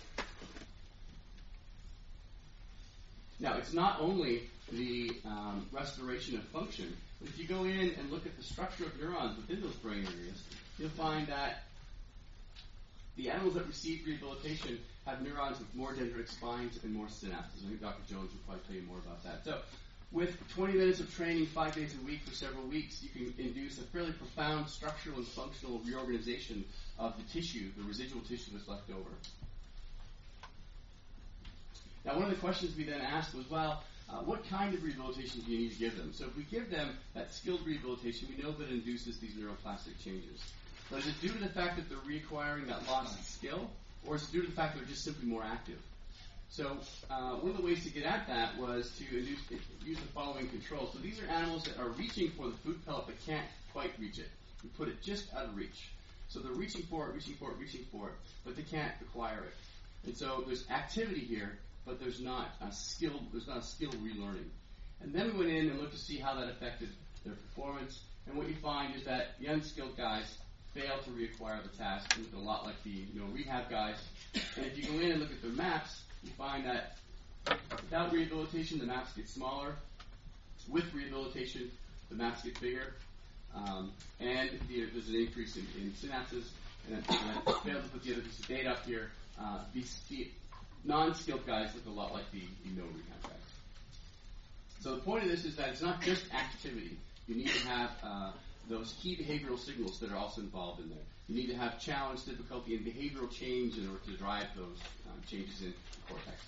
Now, it's not only the restoration of function, but if you go in and look at the structure of neurons within those brain areas, you'll find that the animals that receive rehabilitation have neurons with more dendritic spines and more synapses. I think Dr. Jones will probably tell you more about that. So with 20 minutes of training 5 days a week for several weeks, you can induce a fairly profound structural and functional reorganization of the tissue, the residual tissue that's left over. Now, one of the questions we then asked was, well, what kind of rehabilitation do you need to give them? So if we give them that skilled rehabilitation, we know that it induces these neuroplastic changes. But is it due to the fact that they're reacquiring that lost skill, or is it due to the fact that they're just simply more active? So one of the ways to get at that was to use the following control. So these are animals that are reaching for the food pellet but can't quite reach it. We put it just out of reach. So they're reaching for it, but they can't acquire it. And so there's activity here, but there's not a skill relearning. And then we went in and looked to see how that affected their performance. And what you find is that the unskilled guys fail to reacquire the task. They look a lot like the rehab guys. And if you go in and look at their maps, you find that without rehabilitation, the maps get smaller. With rehabilitation, the maps get bigger. And there's an increase in synapses. And I failed to put the other piece of data up here. The non-skilled guys look a lot like the rehab guys. So the point of this is that it's not just activity. You need to have those key behavioral signals that are also involved in there. You need to have challenge, difficulty, and behavioral change in order to drive those changes in the cortex.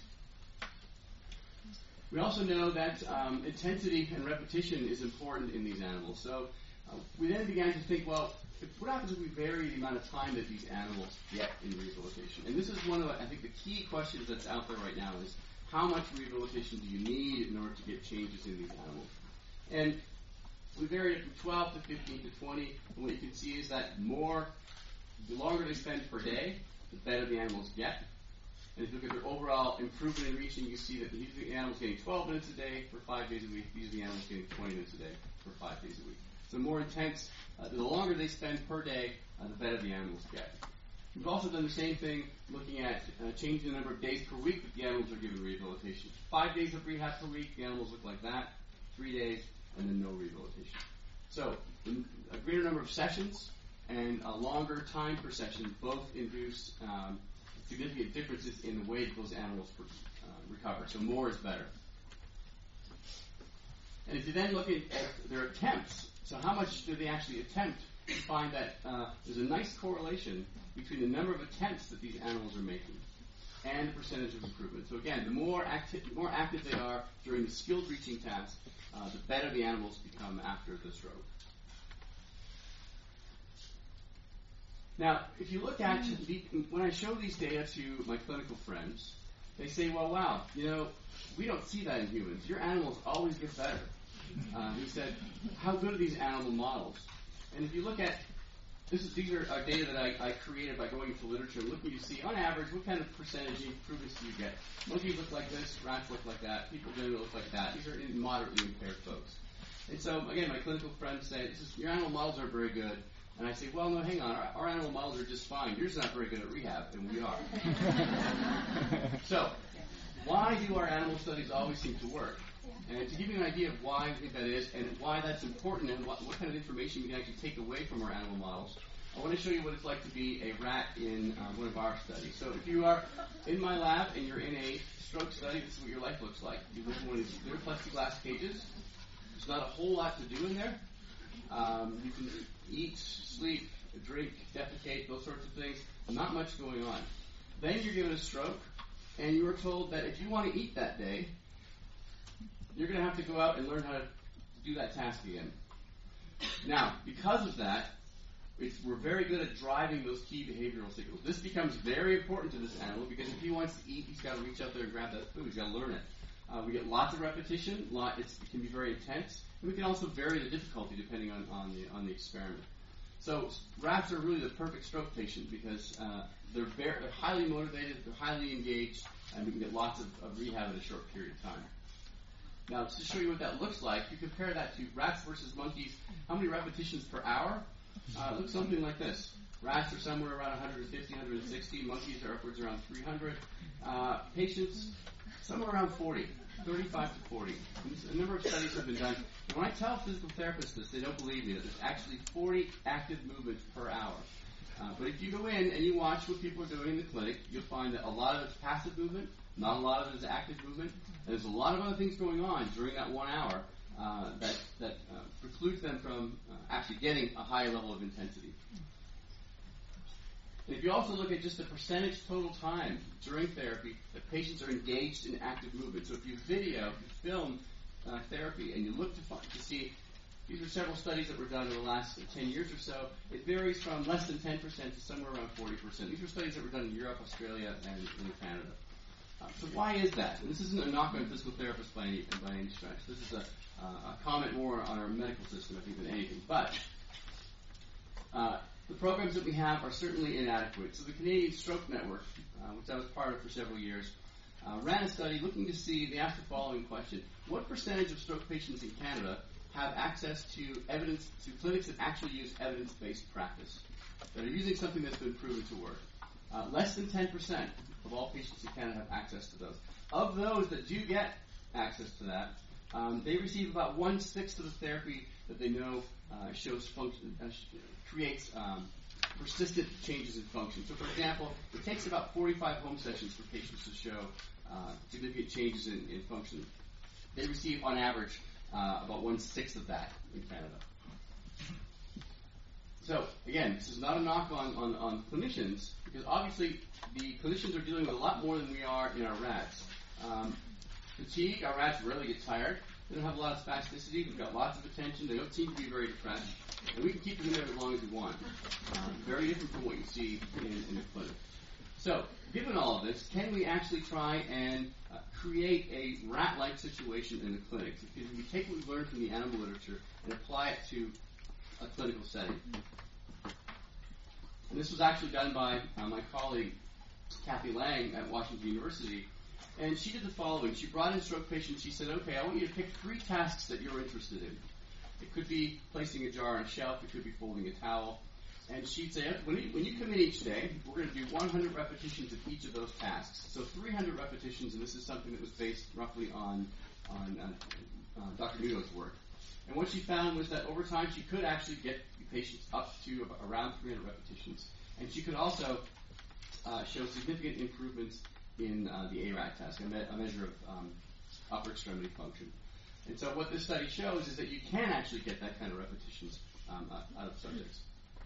We also know that intensity and repetition is important in these animals. So we then began to think, well, what happens if we vary the amount of time that these animals get in rehabilitation? And this is one of, I think, the key questions that's out there right now is how much rehabilitation do you need in order to get changes in these animals? And we varied it from 12 to 15 to 20, and what you can see is that the longer they spend per day, the better the animals get. And if you look at their overall improvement in reaching, you see that these are the animals getting 12 minutes a day for 5 days a week. These are the animals getting 20 minutes a day for 5 days a week. So more intense, the longer they spend per day, the better the animals get. We've also done the same thing looking at changing the number of days per week that the animals are given rehabilitation. 5 days of rehab per week, the animals look like that. 3 days, and then no rehabilitation. So a greater number of sessions and a longer time per session both induce significant differences in the way that those animals recover. So more is better. And if you then look at their attempts, so how much do they actually attempt, you find that there's a nice correlation between the number of attempts that these animals are making and the percentage of improvement. So again, the more active they are during the skilled reaching task, the better the animals become after the stroke. Now, if you look at, when I show these data to my clinical friends, they say, well, wow, we don't see that in humans. Your animals always get better. He said, how good are these animal models? And if you look at, these are data that I created by going into literature and looking to see, on average, what kind of percentage improvements do you get? Monkeys look like this, rats look like that, people generally look like that. These are moderately impaired folks. And so, again, my clinical friends say, your animal models are very good. And I say, well, no, hang on, our animal models are just fine. You're just not very good at rehab, and we are. So, why do our animal studies always seem to work? And to give you an idea of why I think that is and why that's important and what kind of information we can actually take away from our animal models, I want to show you what it's like to be a rat in one of our studies. So if you are in my lab and you're in a stroke study, this is what your life looks like. You live in one of these clear plexiglass cages. There's not a whole lot to do in there. You can eat, sleep, drink, defecate, those sorts of things. Not much going on. Then you're given a stroke, and you are told that if you want to eat that day, you're going to have to go out and learn how to do that task again. Now, because of that, we're very good at driving those key behavioral signals. This becomes very important to this animal because if he wants to eat, he's got to reach out there and grab that food. He's got to learn it. We get lots of repetition. It can be very intense. And we can also vary the difficulty depending on the experiment. So rats are really the perfect stroke patient because they're highly motivated, they're highly engaged, and we can get lots of rehab in a short period of time. Now, to show you what that looks like, you compare that to rats versus monkeys. How many repetitions per hour? It looks something like this. Rats are somewhere around 150, 160. Monkeys are upwards around 300. Patients, somewhere around 40, 35 to 40. A number of studies have been done. And when I tell physical therapists this, they don't believe me, that there's actually 40 active movements per hour. But if you go in and you watch what people are doing in the clinic, you'll find that a lot of it's passive movement, not a lot of it is active movement. And there's a lot of other things going on during that 1 hour that precludes them from actually getting a higher level of intensity. And if you also look at just the percentage total time during therapy that patients are engaged in active movement. So if you film therapy and you look to see, these are several studies that were done in the last 10 years or so, it varies from less than 10% to somewhere around 40%. These are studies that were done in Europe, Australia, and in Canada. So why is that? And this isn't a knock on physical therapists by any stretch. This is a comment more on our medical system, I think, than anything. But the programs that we have are certainly inadequate. So the Canadian Stroke Network, which I was part of for several years, ran a study looking to see, they asked the following question: what percentage of stroke patients in Canada have access to clinics that actually use evidence-based practice, that are using something that's been proven to work? Less than 10% of all patients in Canada have access to those. Of those that do get access to that, they receive about 1/6 of the therapy that they know shows function, creates persistent changes in function. So, for example, it takes about 45 home sessions for patients to show significant changes in function. They receive, on average, about 1/6 of that in Canada. So, again, this is not a knock on clinicians, because obviously the clinicians are dealing with a lot more than we are in our rats. Fatigue, our rats rarely get tired. They don't have a lot of spasticity. We've got lots of attention. They don't seem to be very depressed. And we can keep them in there as long as we want. Very different from what you see in the clinic. So, given all of this, can we actually try and create a rat-like situation in the clinic? Can we take what we've learned from the animal literature and apply it to a clinical setting? And this was actually done by my colleague, Kathy Lang, at Washington University. And she did the following. She brought in stroke patients. She said, okay, I want you to pick 3 tasks that you're interested in. It could be placing a jar on a shelf. It could be folding a towel. And she'd say, when you come in each day, we're going to do 100 repetitions of each of those tasks. So 300 repetitions, and this is something that was based roughly on Dr. Nuno's work. And what she found was that over time she could actually get patients up to around 300 repetitions. And she could also show significant improvements in the ARAT test, a measure of upper extremity function. And so what this study shows is that you can actually get that kind of repetitions out of subjects.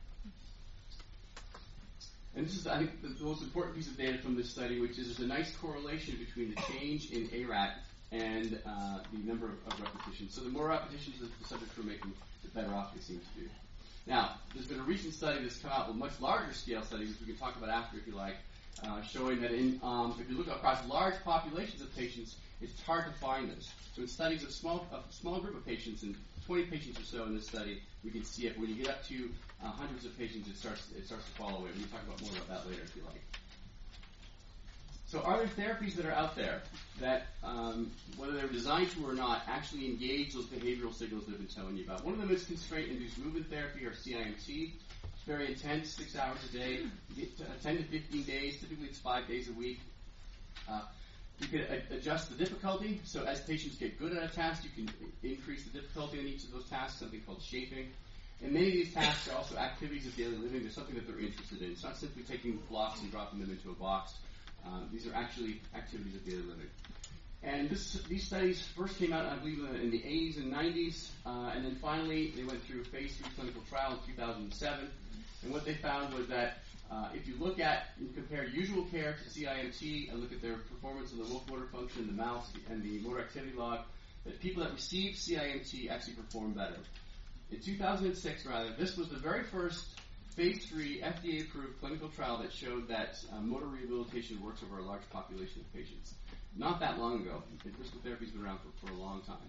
And this is, I think, the most important piece of data from this study, which is there's a nice correlation between the change in ARAT and the number of repetitions. So the more repetitions that the subjects were making, the better off they seem to do. Now, there's been a recent study that's come out with much larger scale studies, which we can talk about after if you like, showing that if you look across large populations of patients, it's hard to find this. So in studies of a small group of patients, and 20 patients or so in this study, we can see it. When you get up to hundreds of patients, it starts to fall away. We can talk more about that later if you like. So are there therapies that are out there that, whether they're designed to or not, actually engage those behavioral signals that I've been telling you about? One of them is constraint-induced movement therapy, or CIMT. It's very intense, 6 hours a day. You get 10 to 15 days. Typically it's 5 days a week. You can adjust the difficulty. So as patients get good at a task, you can increase the difficulty on each of those tasks, something called shaping. And many of these tasks are also activities of daily living. There's something that they're interested in. It's not simply taking blocks and dropping them into a box. These are actually activities of daily living. And these studies first came out, I believe, in the 80s and 90s, and then finally they went through a phase 3 clinical trial in 2007. And what they found was that if you look at and compare usual care to CIMT and look at their performance in the wolf motor function, the mouse, and the motor activity log, that people that received CIMT actually performed better. In 2006, this was the very first phase 3 FDA-approved clinical trial that showed that motor rehabilitation works over a large population of patients. Not that long ago. Physical therapy has been around for a long time.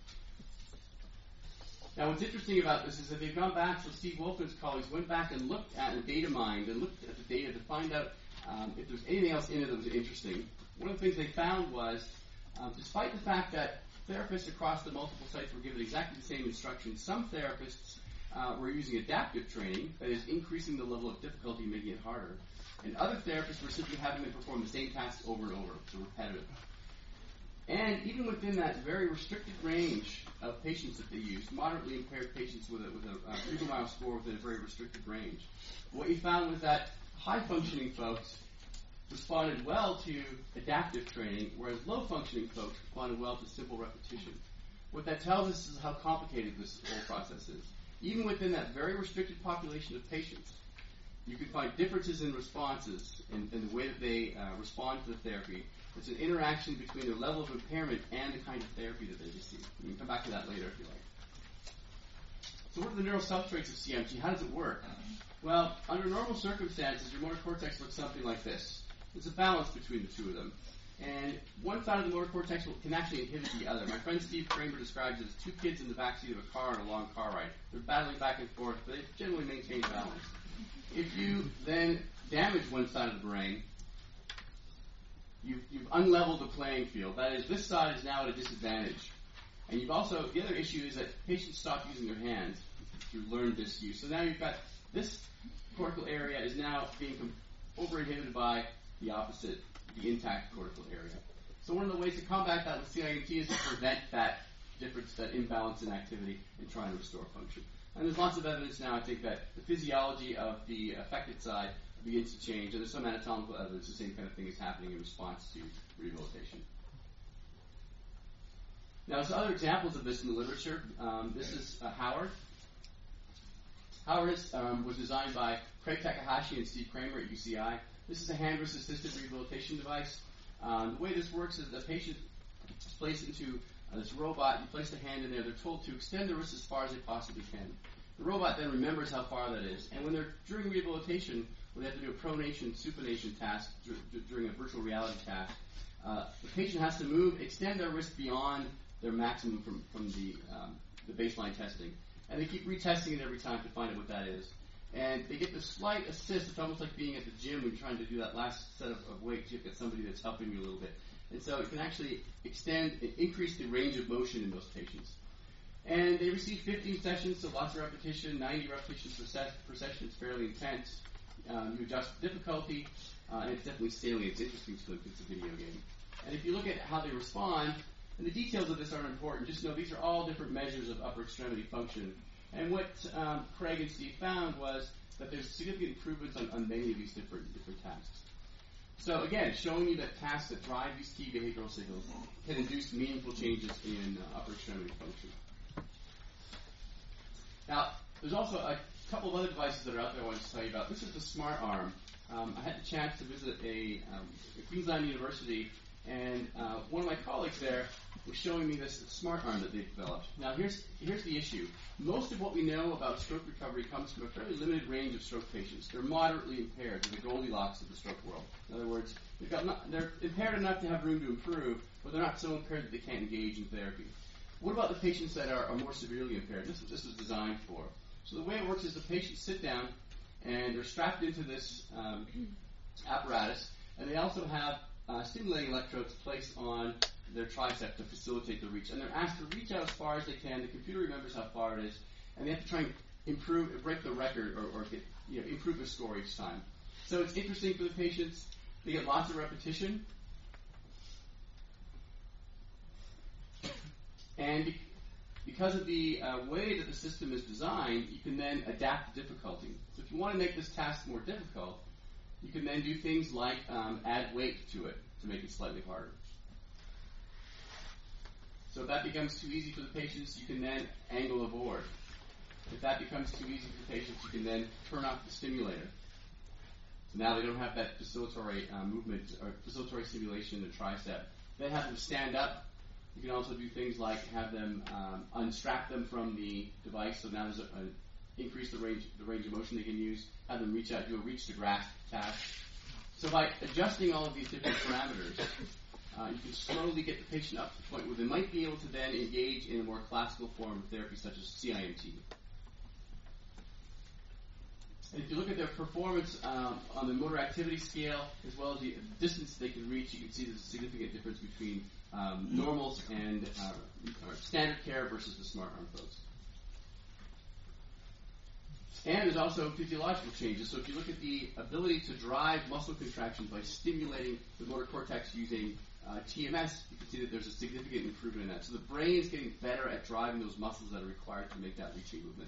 Now, what's interesting about this is that they've gone back, so Steve Wolf and his colleagues went back and looked at and data mined and looked at the data to find out if there's anything else in it that was interesting. One of the things they found was, despite the fact that therapists across the multiple sites were given exactly the same instructions, some therapists were using adaptive training, that is, increasing the level of difficulty, making it harder. And other therapists were simply having them perform the same tasks over and over, so repetitive. And even within that very restricted range of patients that they used, moderately impaired patients with a fibromyalgia score within a very restricted range, what you found was that high-functioning folks responded well to adaptive training, whereas low-functioning folks responded well to simple repetition. What that tells us is how complicated this whole process is. Even within that very restricted population of patients, you can find differences in responses in the way that they respond to the therapy. It's an interaction between their level of impairment and the kind of therapy that they receive. We can come back to that later if you like. So what are the neural substrates of CIMT? How does it work? Well, under normal circumstances, your motor cortex looks something like this. There's a balance between the two of them. And one side of the motor cortex can actually inhibit the other. My friend Steve Kramer describes it as two kids in the backseat of a car on a long car ride. They're battling back and forth, but they generally maintain balance. If you then damage one side of the brain, you've unleveled the playing field. That is, this side is now at a disadvantage. And you've also, the other issue is that patients stop using their hands through learned disuse. So now you've got this cortical area is now being over-inhibited by the opposite, the intact cortical area. So one of the ways to combat that with CIMT is to prevent that difference, that imbalance in activity, and try and restore function. And there's lots of evidence now, I think, that the physiology of the affected side begins to change, and there's some anatomical evidence the same kind of thing is happening in response to rehabilitation. Now, there's other examples of this in the literature. This is Howard. Howard was designed by Craig Takahashi and Steve Kramer at UCI. This is a hand wrist-assisted rehabilitation device. The way this works is the patient is placed into this robot. You place the hand in there. They're told to extend the wrist as far as they possibly can. The robot then remembers how far that is. And when they're during rehabilitation, when they have to do a pronation, supination task during a virtual reality task, the patient has to extend their wrist beyond their maximum from the baseline testing. And they keep retesting it every time to find out what that is. And they get this slight assist. It's almost like being at the gym when you're trying to do that last set of weights. You've got somebody that's helping you a little bit. And so it can actually increase the range of motion in those patients. And they receive 15 sessions, so lots of repetition, 90 repetitions per session. It's fairly intense. You adjust the difficulty, and it's definitely salient. It's interesting to look at. It's a video game. And if you look at how they respond, and the details of this aren't important, just know these are all different measures of upper extremity function. And what Craig and Steve found was that there's significant improvements on many of these different tasks. So again, showing you that tasks that drive these key behavioral signals can induce meaningful changes in upper extremity function. Now, there's also a couple of other devices that are out there I wanted to tell you about. This is the Smart Arm. I had the chance to visit a Queensland University, and one of my colleagues there was showing me this Smart Arm that they've developed. Now, here's the issue. Most of what we know about stroke recovery comes from a fairly limited range of stroke patients. They're moderately impaired. They're the Goldilocks of the stroke world. In other words, they're impaired enough to have room to improve, but they're not so impaired that they can't engage in therapy. What about the patients that are more severely impaired? This is what this is designed for. So the way it works is the patients sit down, and they're strapped into this apparatus, and they also have stimulating electrodes placed on their tricep to facilitate the reach. And they're asked to reach out as far as they can. The computer remembers how far it is, and they have to try and break the record or improve their score each time. So it's interesting for the patients. They get lots of repetition. And because of the way that the system is designed, you can then adapt the difficulty. So if you want to make this task more difficult, you can then do things like add weight to it to make it slightly harder. So if that becomes too easy for the patients, you can then angle a board. If that becomes too easy for the patients, you can then turn off the stimulator. So now they don't have that facilitatory movement or facilitatory stimulation in the tricep. Then have them stand up. You can also do things like have them unstrap them from the device. So now there's increase the range of motion they can use. Have them reach out, do a reach to grasp task. So by adjusting all of these different parameters, you can slowly get the patient up to the point where they might be able to then engage in a more classical form of therapy such as CIMT. And if you look at their performance on the motor activity scale, as well as the distance they can reach, you can see there's a significant difference between normals and standard care versus the Smart Arm folks. And there's also physiological changes. So if you look at the ability to drive muscle contraction by stimulating the motor cortex using TMS, you can see that there's a significant improvement in that. So the brain is getting better at driving those muscles that are required to make that reaching movement.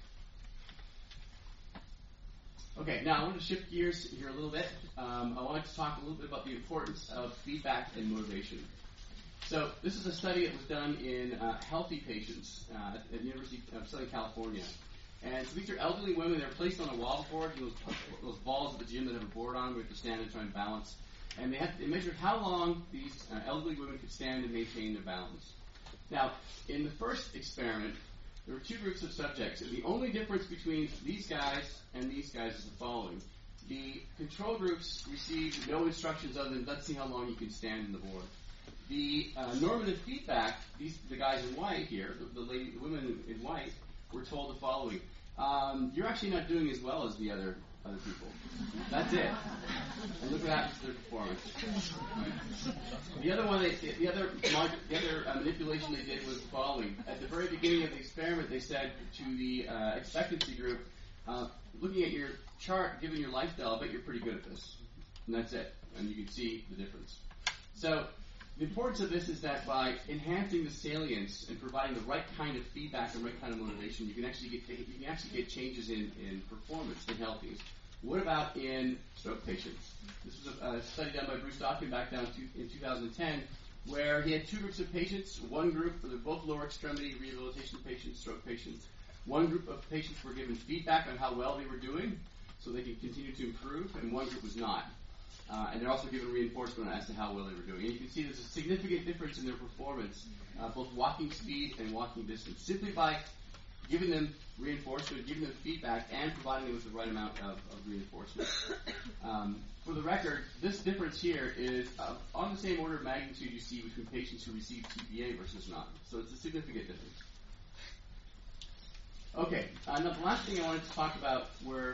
Okay, now I want to shift gears here a little bit. I wanted to talk a little bit about the importance of feedback and motivation. So this is a study that was done in healthy patients at the University of Southern California. And so these are elderly women. They're placed on a wobble board, those balls at the gym that have a board on. We have to stand and try and balance. And they measured how long these elderly women could stand and maintain their balance. Now, in the first experiment, there were two groups of subjects. And the only difference between these guys and these guys is the following. The control groups received no instructions other than, let's see how long you can stand in the board. The normative feedback, the guys in white here, the women in white, were told the following. You're actually not doing as well as the other people. That's it. And look what happens to their performance. The other manipulation they did was the following. At the very beginning of the experiment, they said to the expectancy group, looking at your chart, given your lifestyle, I bet you're pretty good at this. And that's it. And you can see the difference. So the importance of this is that by enhancing the salience and providing the right kind of feedback and right kind of motivation, you can actually get changes in performance in healthies. What about in stroke patients? This was a study done by Bruce Stockton back down in 2010, where he had two groups of patients. One group, they're both lower extremity rehabilitation patients, stroke patients. One group of patients were given feedback on how well they were doing, so they could continue to improve, and one group was not. And they're also given reinforcement as to how well they were doing. And you can see there's a significant difference in their performance, both walking speed and walking distance, simply by giving them reinforcement, giving them feedback, and providing them with the right amount of reinforcement. For the record, this difference here is on the same order of magnitude you see between patients who receive TPA versus not. So it's a significant difference. Okay, and the last thing I wanted to talk about were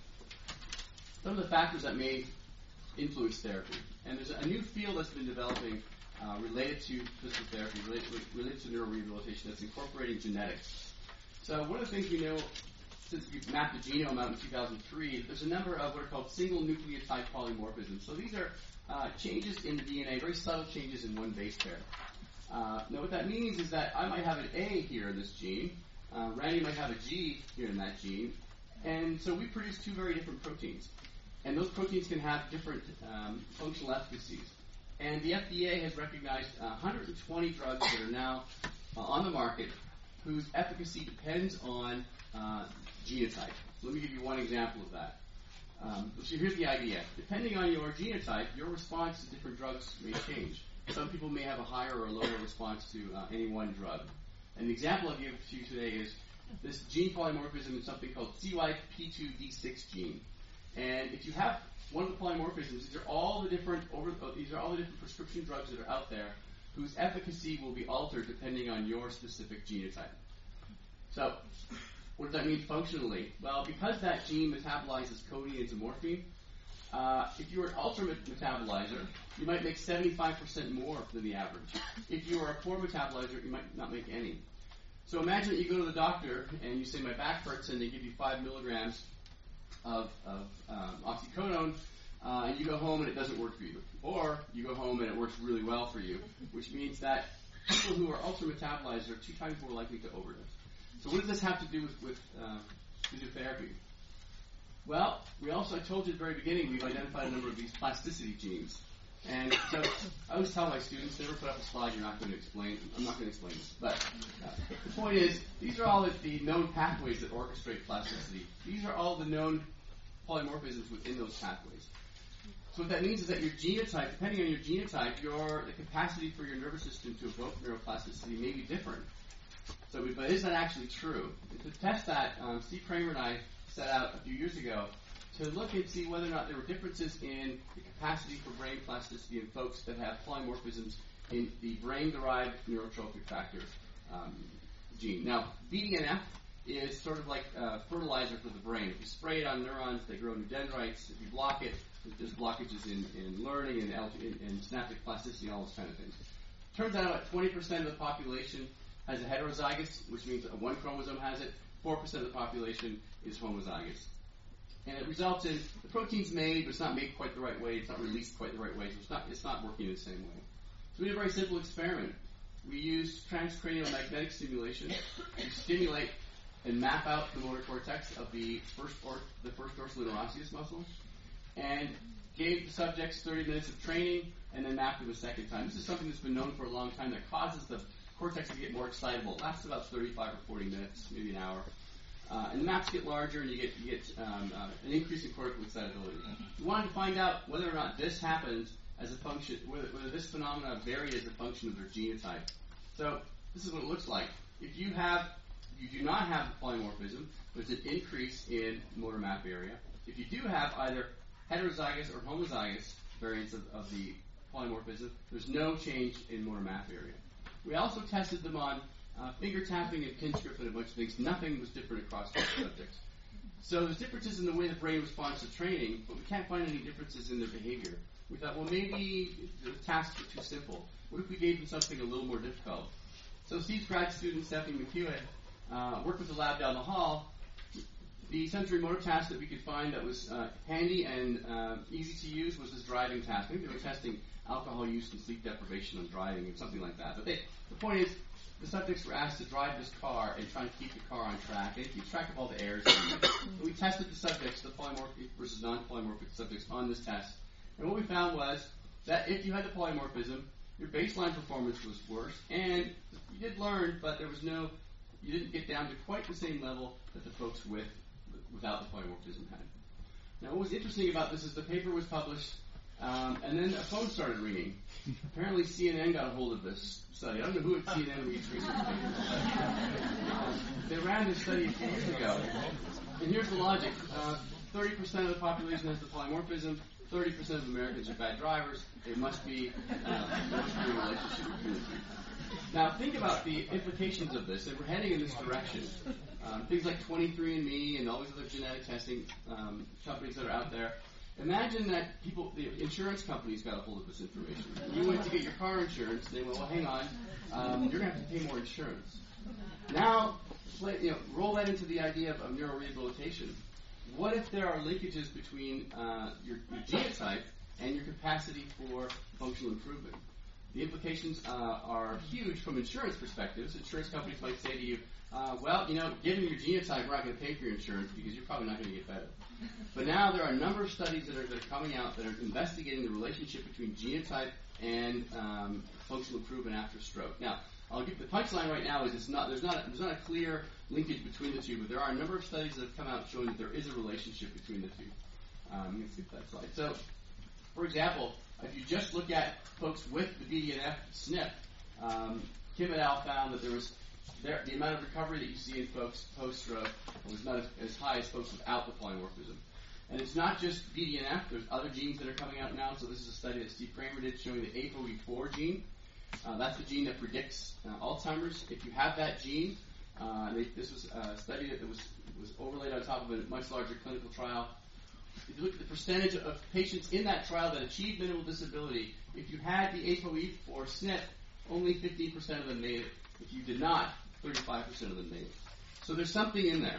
some of the factors that may influence therapy. And there's a new field that's been developing related to physical therapy, related to neurorehabilitation, that's incorporating genetics. So one of the things we know, since we mapped the genome out in 2003, there's a number of what are called single nucleotide polymorphisms. So these are changes in the DNA, very subtle changes in one base pair. Now what that means is that I might have an A here in this gene, Randy might have a G here in that gene, and so we produce two very different proteins. And those proteins can have different functional efficacies. And the FDA has recognized 120 drugs that are now on the market whose efficacy depends on genotype. Let me give you one example of that. So here's the idea. Depending on your genotype, your response to different drugs may change. Some people may have a higher or lower response to any one drug. An example I'll give to you today is this gene polymorphism is something called CYP2D6 gene. And if you have one of the polymorphisms, these are all the different prescription drugs that are out there whose efficacy will be altered depending on your specific genotype. So, what does that mean functionally? Well, because that gene metabolizes codeine into morphine, if you're an ultimate metabolizer, you might make 75% more than the average. If you are a poor metabolizer, you might not make any. So imagine that you go to the doctor and you say, my back hurts, and they give you 5 milligrams of oxycodone, and you go home and it doesn't work for you. Or you go home and it works really well for you, which means that people who are ultra-metabolized are 2 times more likely to overdose. So what does this have to do with physiotherapy? Well, I told you at the very beginning, we've identified a number of these plasticity genes. And so I always tell my students, never put up a slide I'm not going to explain this. But the point is, these are all the known pathways that orchestrate plasticity. These are all the known polymorphisms within those pathways. So what that means is that your genotype, depending on your genotype, the capacity for your nervous system to evoke neuroplasticity may be different. So, but is that actually true? And to test that, Steve Kramer and I set out a few years ago to look and see whether or not there were differences in the capacity for brain plasticity in folks that have polymorphisms in the brain-derived neurotrophic factor gene. Now, BDNF is sort of like fertilizer for the brain. If you spray it on neurons, they grow new dendrites. If you block it, there's blockages in learning and synaptic plasticity, all those kind of things. Turns out about 20% of the population has a heterozygous, which means that one chromosome has it. 4% of the population is homozygous. And it results in the protein's made, but it's not made quite the right way. It's not released quite the right way. So it's not working in the same way. So we did a very simple experiment. We used transcranial magnetic stimulation to stimulate and map out the motor cortex of the first dorsal interosseous muscle, and gave the subjects 30 minutes of training, and then mapped them a second time. This is something that's been known for a long time that causes the cortex to get more excitable. It lasts about 35 or 40 minutes, maybe an hour. And the maps get larger, and you get an increase in cortical excitability. We wanted to find out whether or not this happens as a function, whether this phenomena vary as a function of their genotype. So this is what it looks like. If you do not have polymorphism, there's an increase in motor map area. If you do have either heterozygous or homozygous variants of the polymorphism, there's no change in motor map area. We also tested them on finger tapping and pinch grip and a bunch of things. Nothing was different across both subjects. So there's differences in the way the brain responds to training, but we can't find any differences in their behavior. We thought, well, maybe the tasks were too simple. What if we gave them something a little more difficult? So Steve's grad student, Stephanie McEwen, worked with the lab down the hall. The sensory motor task that we could find that was handy and easy to use was this driving task. I think they were testing alcohol use and sleep deprivation on driving or something like that. But the point is, the subjects were asked to drive this car and try and keep the car on track and keep track of all the errors. We tested the subjects, the polymorphic versus non-polymorphic subjects, on this test. And what we found was that if you had the polymorphism, your baseline performance was worse, and you did learn, but you didn't get down to quite the same level that the folks without the polymorphism had. Now, what was interesting about this is the paper was published, and then a phone started ringing. Apparently, CNN got a hold of this study. I don't know who at CNN reads research papers. They ran this study a few years ago, and here's the logic. 30% of the population has the polymorphism. 30% of Americans are bad drivers. There must be a relationship between the two. Now, think about the implications of this, and we're heading in this direction. Things like 23andMe and all these other genetic testing companies that are out there. Imagine that the insurance companies got a hold of this information. You went to get your car insurance, and they went, well, hang on, you're going to have to pay more insurance. Now, roll that into the idea of neurorehabilitation. What if there are linkages between your genotype and your capacity for functional improvement? The implications are huge from insurance perspectives. Insurance companies might say to you, given your genotype, we're not going to pay for your insurance because you're probably not going to get better. But now there are a number of studies that are coming out that are investigating the relationship between genotype and functional improvement after stroke. Now, I'll give the punchline right now is there's not a clear linkage between the two, but there are a number of studies that have come out showing that there is a relationship between the two. Let's skip that slide. So, for example, if you just look at folks with the BDNF SNP, Kim et al. Found that the amount of recovery that you see in folks post-stroke was not as high as folks without the polymorphism. And it's not just BDNF. There's other genes that are coming out now. So this is a study that Steve Kramer did showing the ApoE4 gene. That's the gene that predicts Alzheimer's. If you have that gene, this was a study that was overlaid on top of a much larger clinical trial. If you look at the percentage of patients in that trial that achieved minimal disability, if you had the ApoE4 SNP, only 15% of them made it. If you did not, 35% of them made it. So there's something in there.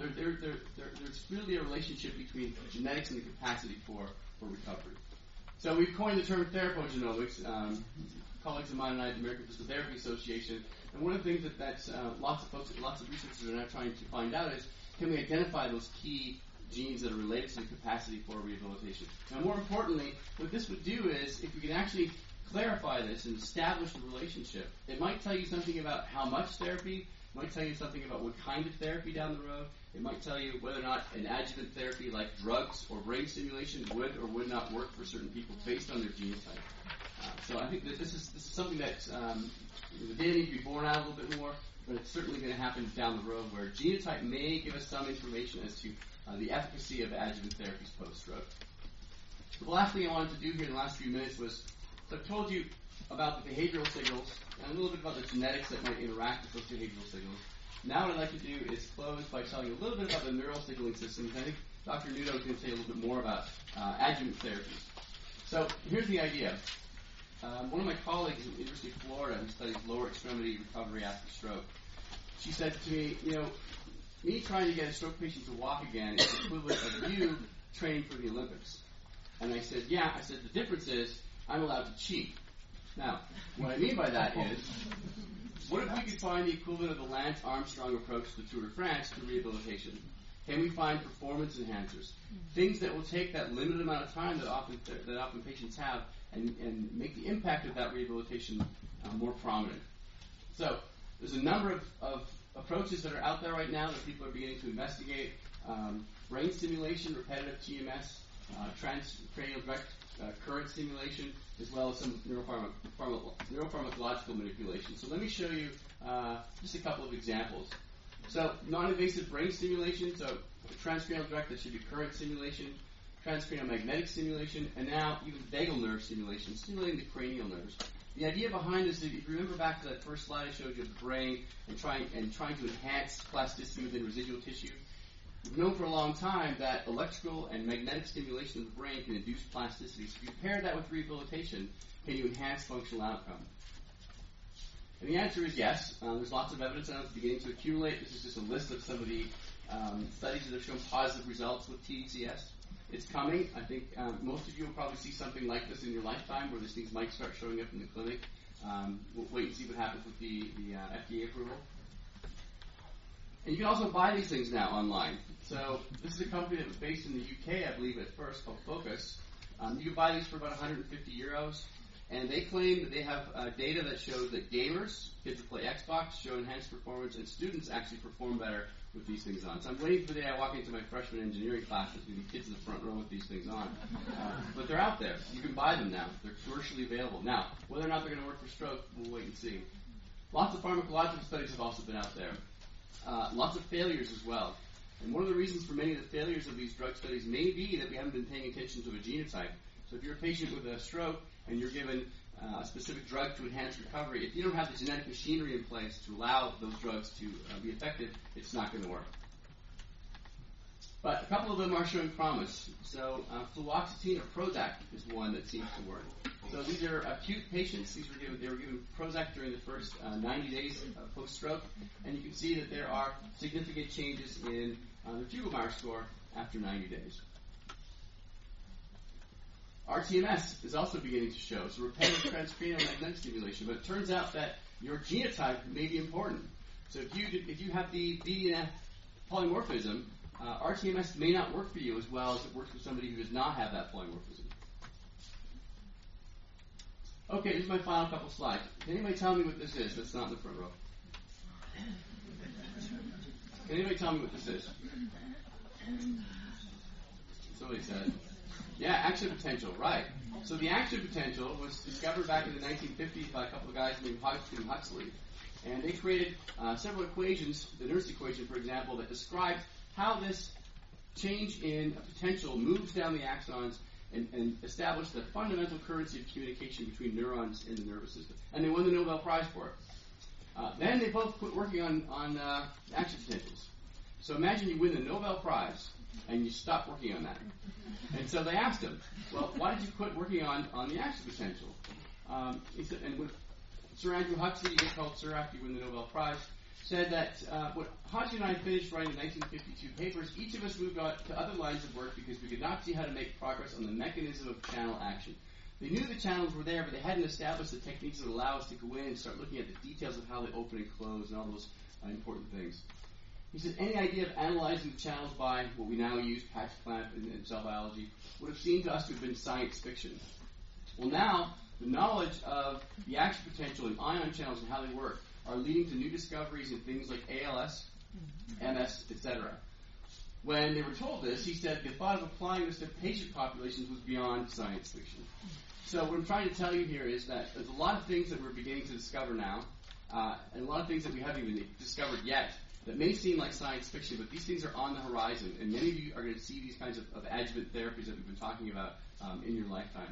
There's really a relationship between genetics and the capacity for recovery. So we've coined the term therapogenomics. Colleagues of mine and I at the American Physical Therapy Association, and one of the things that lots of researchers are now trying to find out is, can we identify those key genes that are related to the capacity for rehabilitation? Now, more importantly, what this would do is, if we can actually clarify this and establish the relationship, it might tell you something about how much therapy, it might tell you something about what kind of therapy down the road, it might tell you whether or not an adjuvant therapy like drugs or brain stimulation would or would not work for certain people based on their genotype. So I think that this is something that the data needs to be borne out a little bit more, but it's certainly going to happen down the road where genotype may give us some information as to the efficacy of adjuvant therapies post-stroke. So the last thing I wanted to do here in the last few minutes was, so I've told you about the behavioral signals and a little bit about the genetics that might interact with those behavioral signals. Now what I'd like to do is close by telling you a little bit about the neural signaling systems. I think Dr. Nudo is going to say a little bit more about adjuvant therapies. So here's the idea. One of my colleagues at the University of Florida who studies lower extremity recovery after stroke, she said to me, me trying to get a stroke patient to walk again is the equivalent of you training for the Olympics. And I said, the difference is I'm allowed to cheat. Now, what I mean by that is, what if we could find the equivalent of the Lance Armstrong approach to the Tour de France to rehabilitation? Can we find performance enhancers? Things that will take that limited amount of time that often patients have and make the impact of that rehabilitation more prominent. So there's a number of approaches that are out there right now that people are beginning to investigate. Brain stimulation, repetitive TMS, transcranial direct current stimulation, as well as some neuropharmacological manipulation. So let me show you just a couple of examples. So non-invasive brain stimulation, so transcranial direct, that should be current stimulation, transcranial magnetic stimulation, and now even vagal nerve stimulation, stimulating the cranial nerves. The idea behind this is, if you remember back to that first slide I showed you of the brain and trying to enhance plasticity within residual tissue, we've known for a long time that electrical and magnetic stimulation of the brain can induce plasticity. So if you pair that with rehabilitation, can you enhance functional outcome? And the answer is yes. There's lots of evidence now that's beginning to accumulate. This is just a list of some of the studies that have shown positive results with TDCS. It's coming. I think most of you will probably see something like this in your lifetime, where these things might start showing up in the clinic. We'll wait and see what happens with the FDA approval. And you can also buy these things now online. So this is a company that was based in the UK, I believe, at first, called Focus. You can buy these for about 150 euros. And they claim that they have data that shows that gamers, kids that play Xbox, show enhanced performance, and students actually perform better with these things on. So I'm waiting for the day I walk into my freshman engineering class. There's going to be kids in the front row with these things on. But they're out there. You can buy them now. They're commercially available. Now, whether or not they're going to work for stroke, we'll wait and see. Lots of pharmacological studies have also been out there. Lots of failures as well. And one of the reasons for many of the failures of these drug studies may be that we haven't been paying attention to a genotype. So if you're a patient with a stroke and you're given a specific drug to enhance recovery, if you don't have the genetic machinery in place to allow those drugs to be effective, it's not going to work. But a couple of them are showing promise. So fluoxetine or Prozac is one that seems to work. So these are acute patients. They were given Prozac during the first 90 days post-stroke, and you can see that there are significant changes in the Fugl-Meyer score after 90 days. RTMS is also beginning to show, so repetitive transcranial magnetic stimulation, but it turns out that your genotype may be important. So if you have the BDNF polymorphism, RTMS may not work for you as well as it works for somebody who does not have that polymorphism. Okay, this is my final couple slides. Can anybody tell me what this is that's not in the front row? Can anybody tell me what this is? Somebody said. Yeah, action potential, right. So the action potential was discovered back in the 1950s by a couple of guys named Hodgkin and Huxley. And they created several equations, the Nernst equation, for example, that described how this change in potential moves down the axons and established the fundamental currency of communication between neurons in the nervous system. And they won the Nobel Prize for it. Then they both quit working on action potentials. So imagine you win the Nobel Prize and you stop working on that. And so they asked him, well, why did you quit working on the action potential? He said, and with Sir Andrew Huxley, you get called Sir after you win the Nobel Prize, said that when Hodgkin and I finished writing the 1952 papers, each of us moved on to other lines of work because we could not see how to make progress on the mechanism of channel action. They knew the channels were there, but they hadn't established the techniques that allow us to go in and start looking at the details of how they open and close and all those important things. He said any idea of analyzing the channels by what we now use, patch clamp in cell biology, would have seemed to us to have been science fiction. Well, now, the knowledge of the action potential in ion channels and how they work are leading to new discoveries in things like ALS, MS, etc. When they were told this, he said the thought of applying this to patient populations was beyond science fiction. So what I'm trying to tell you here is that there's a lot of things that we're beginning to discover now, and a lot of things that we haven't even discovered yet that may seem like science fiction, but these things are on the horizon, and many of you are going to see these kinds of adjuvant therapies that we've been talking about in your lifetime.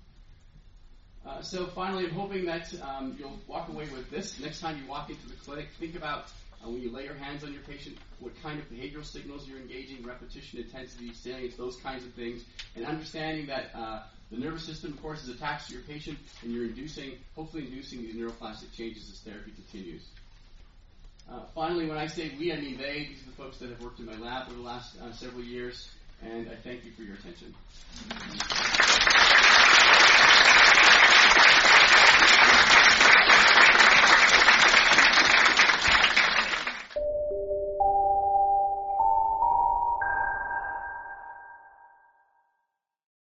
So finally, I'm hoping that you'll walk away with this. Next time you walk into the clinic, think about when you lay your hands on your patient, what kind of behavioral signals you're engaging, repetition, intensity, salience, those kinds of things, and understanding that the nervous system, of course, is attached to your patient, and you're hopefully inducing these neuroplastic changes as therapy continues. Finally, when I say we, I mean they. These are the folks that have worked in my lab over the last several years, and I thank you for your attention.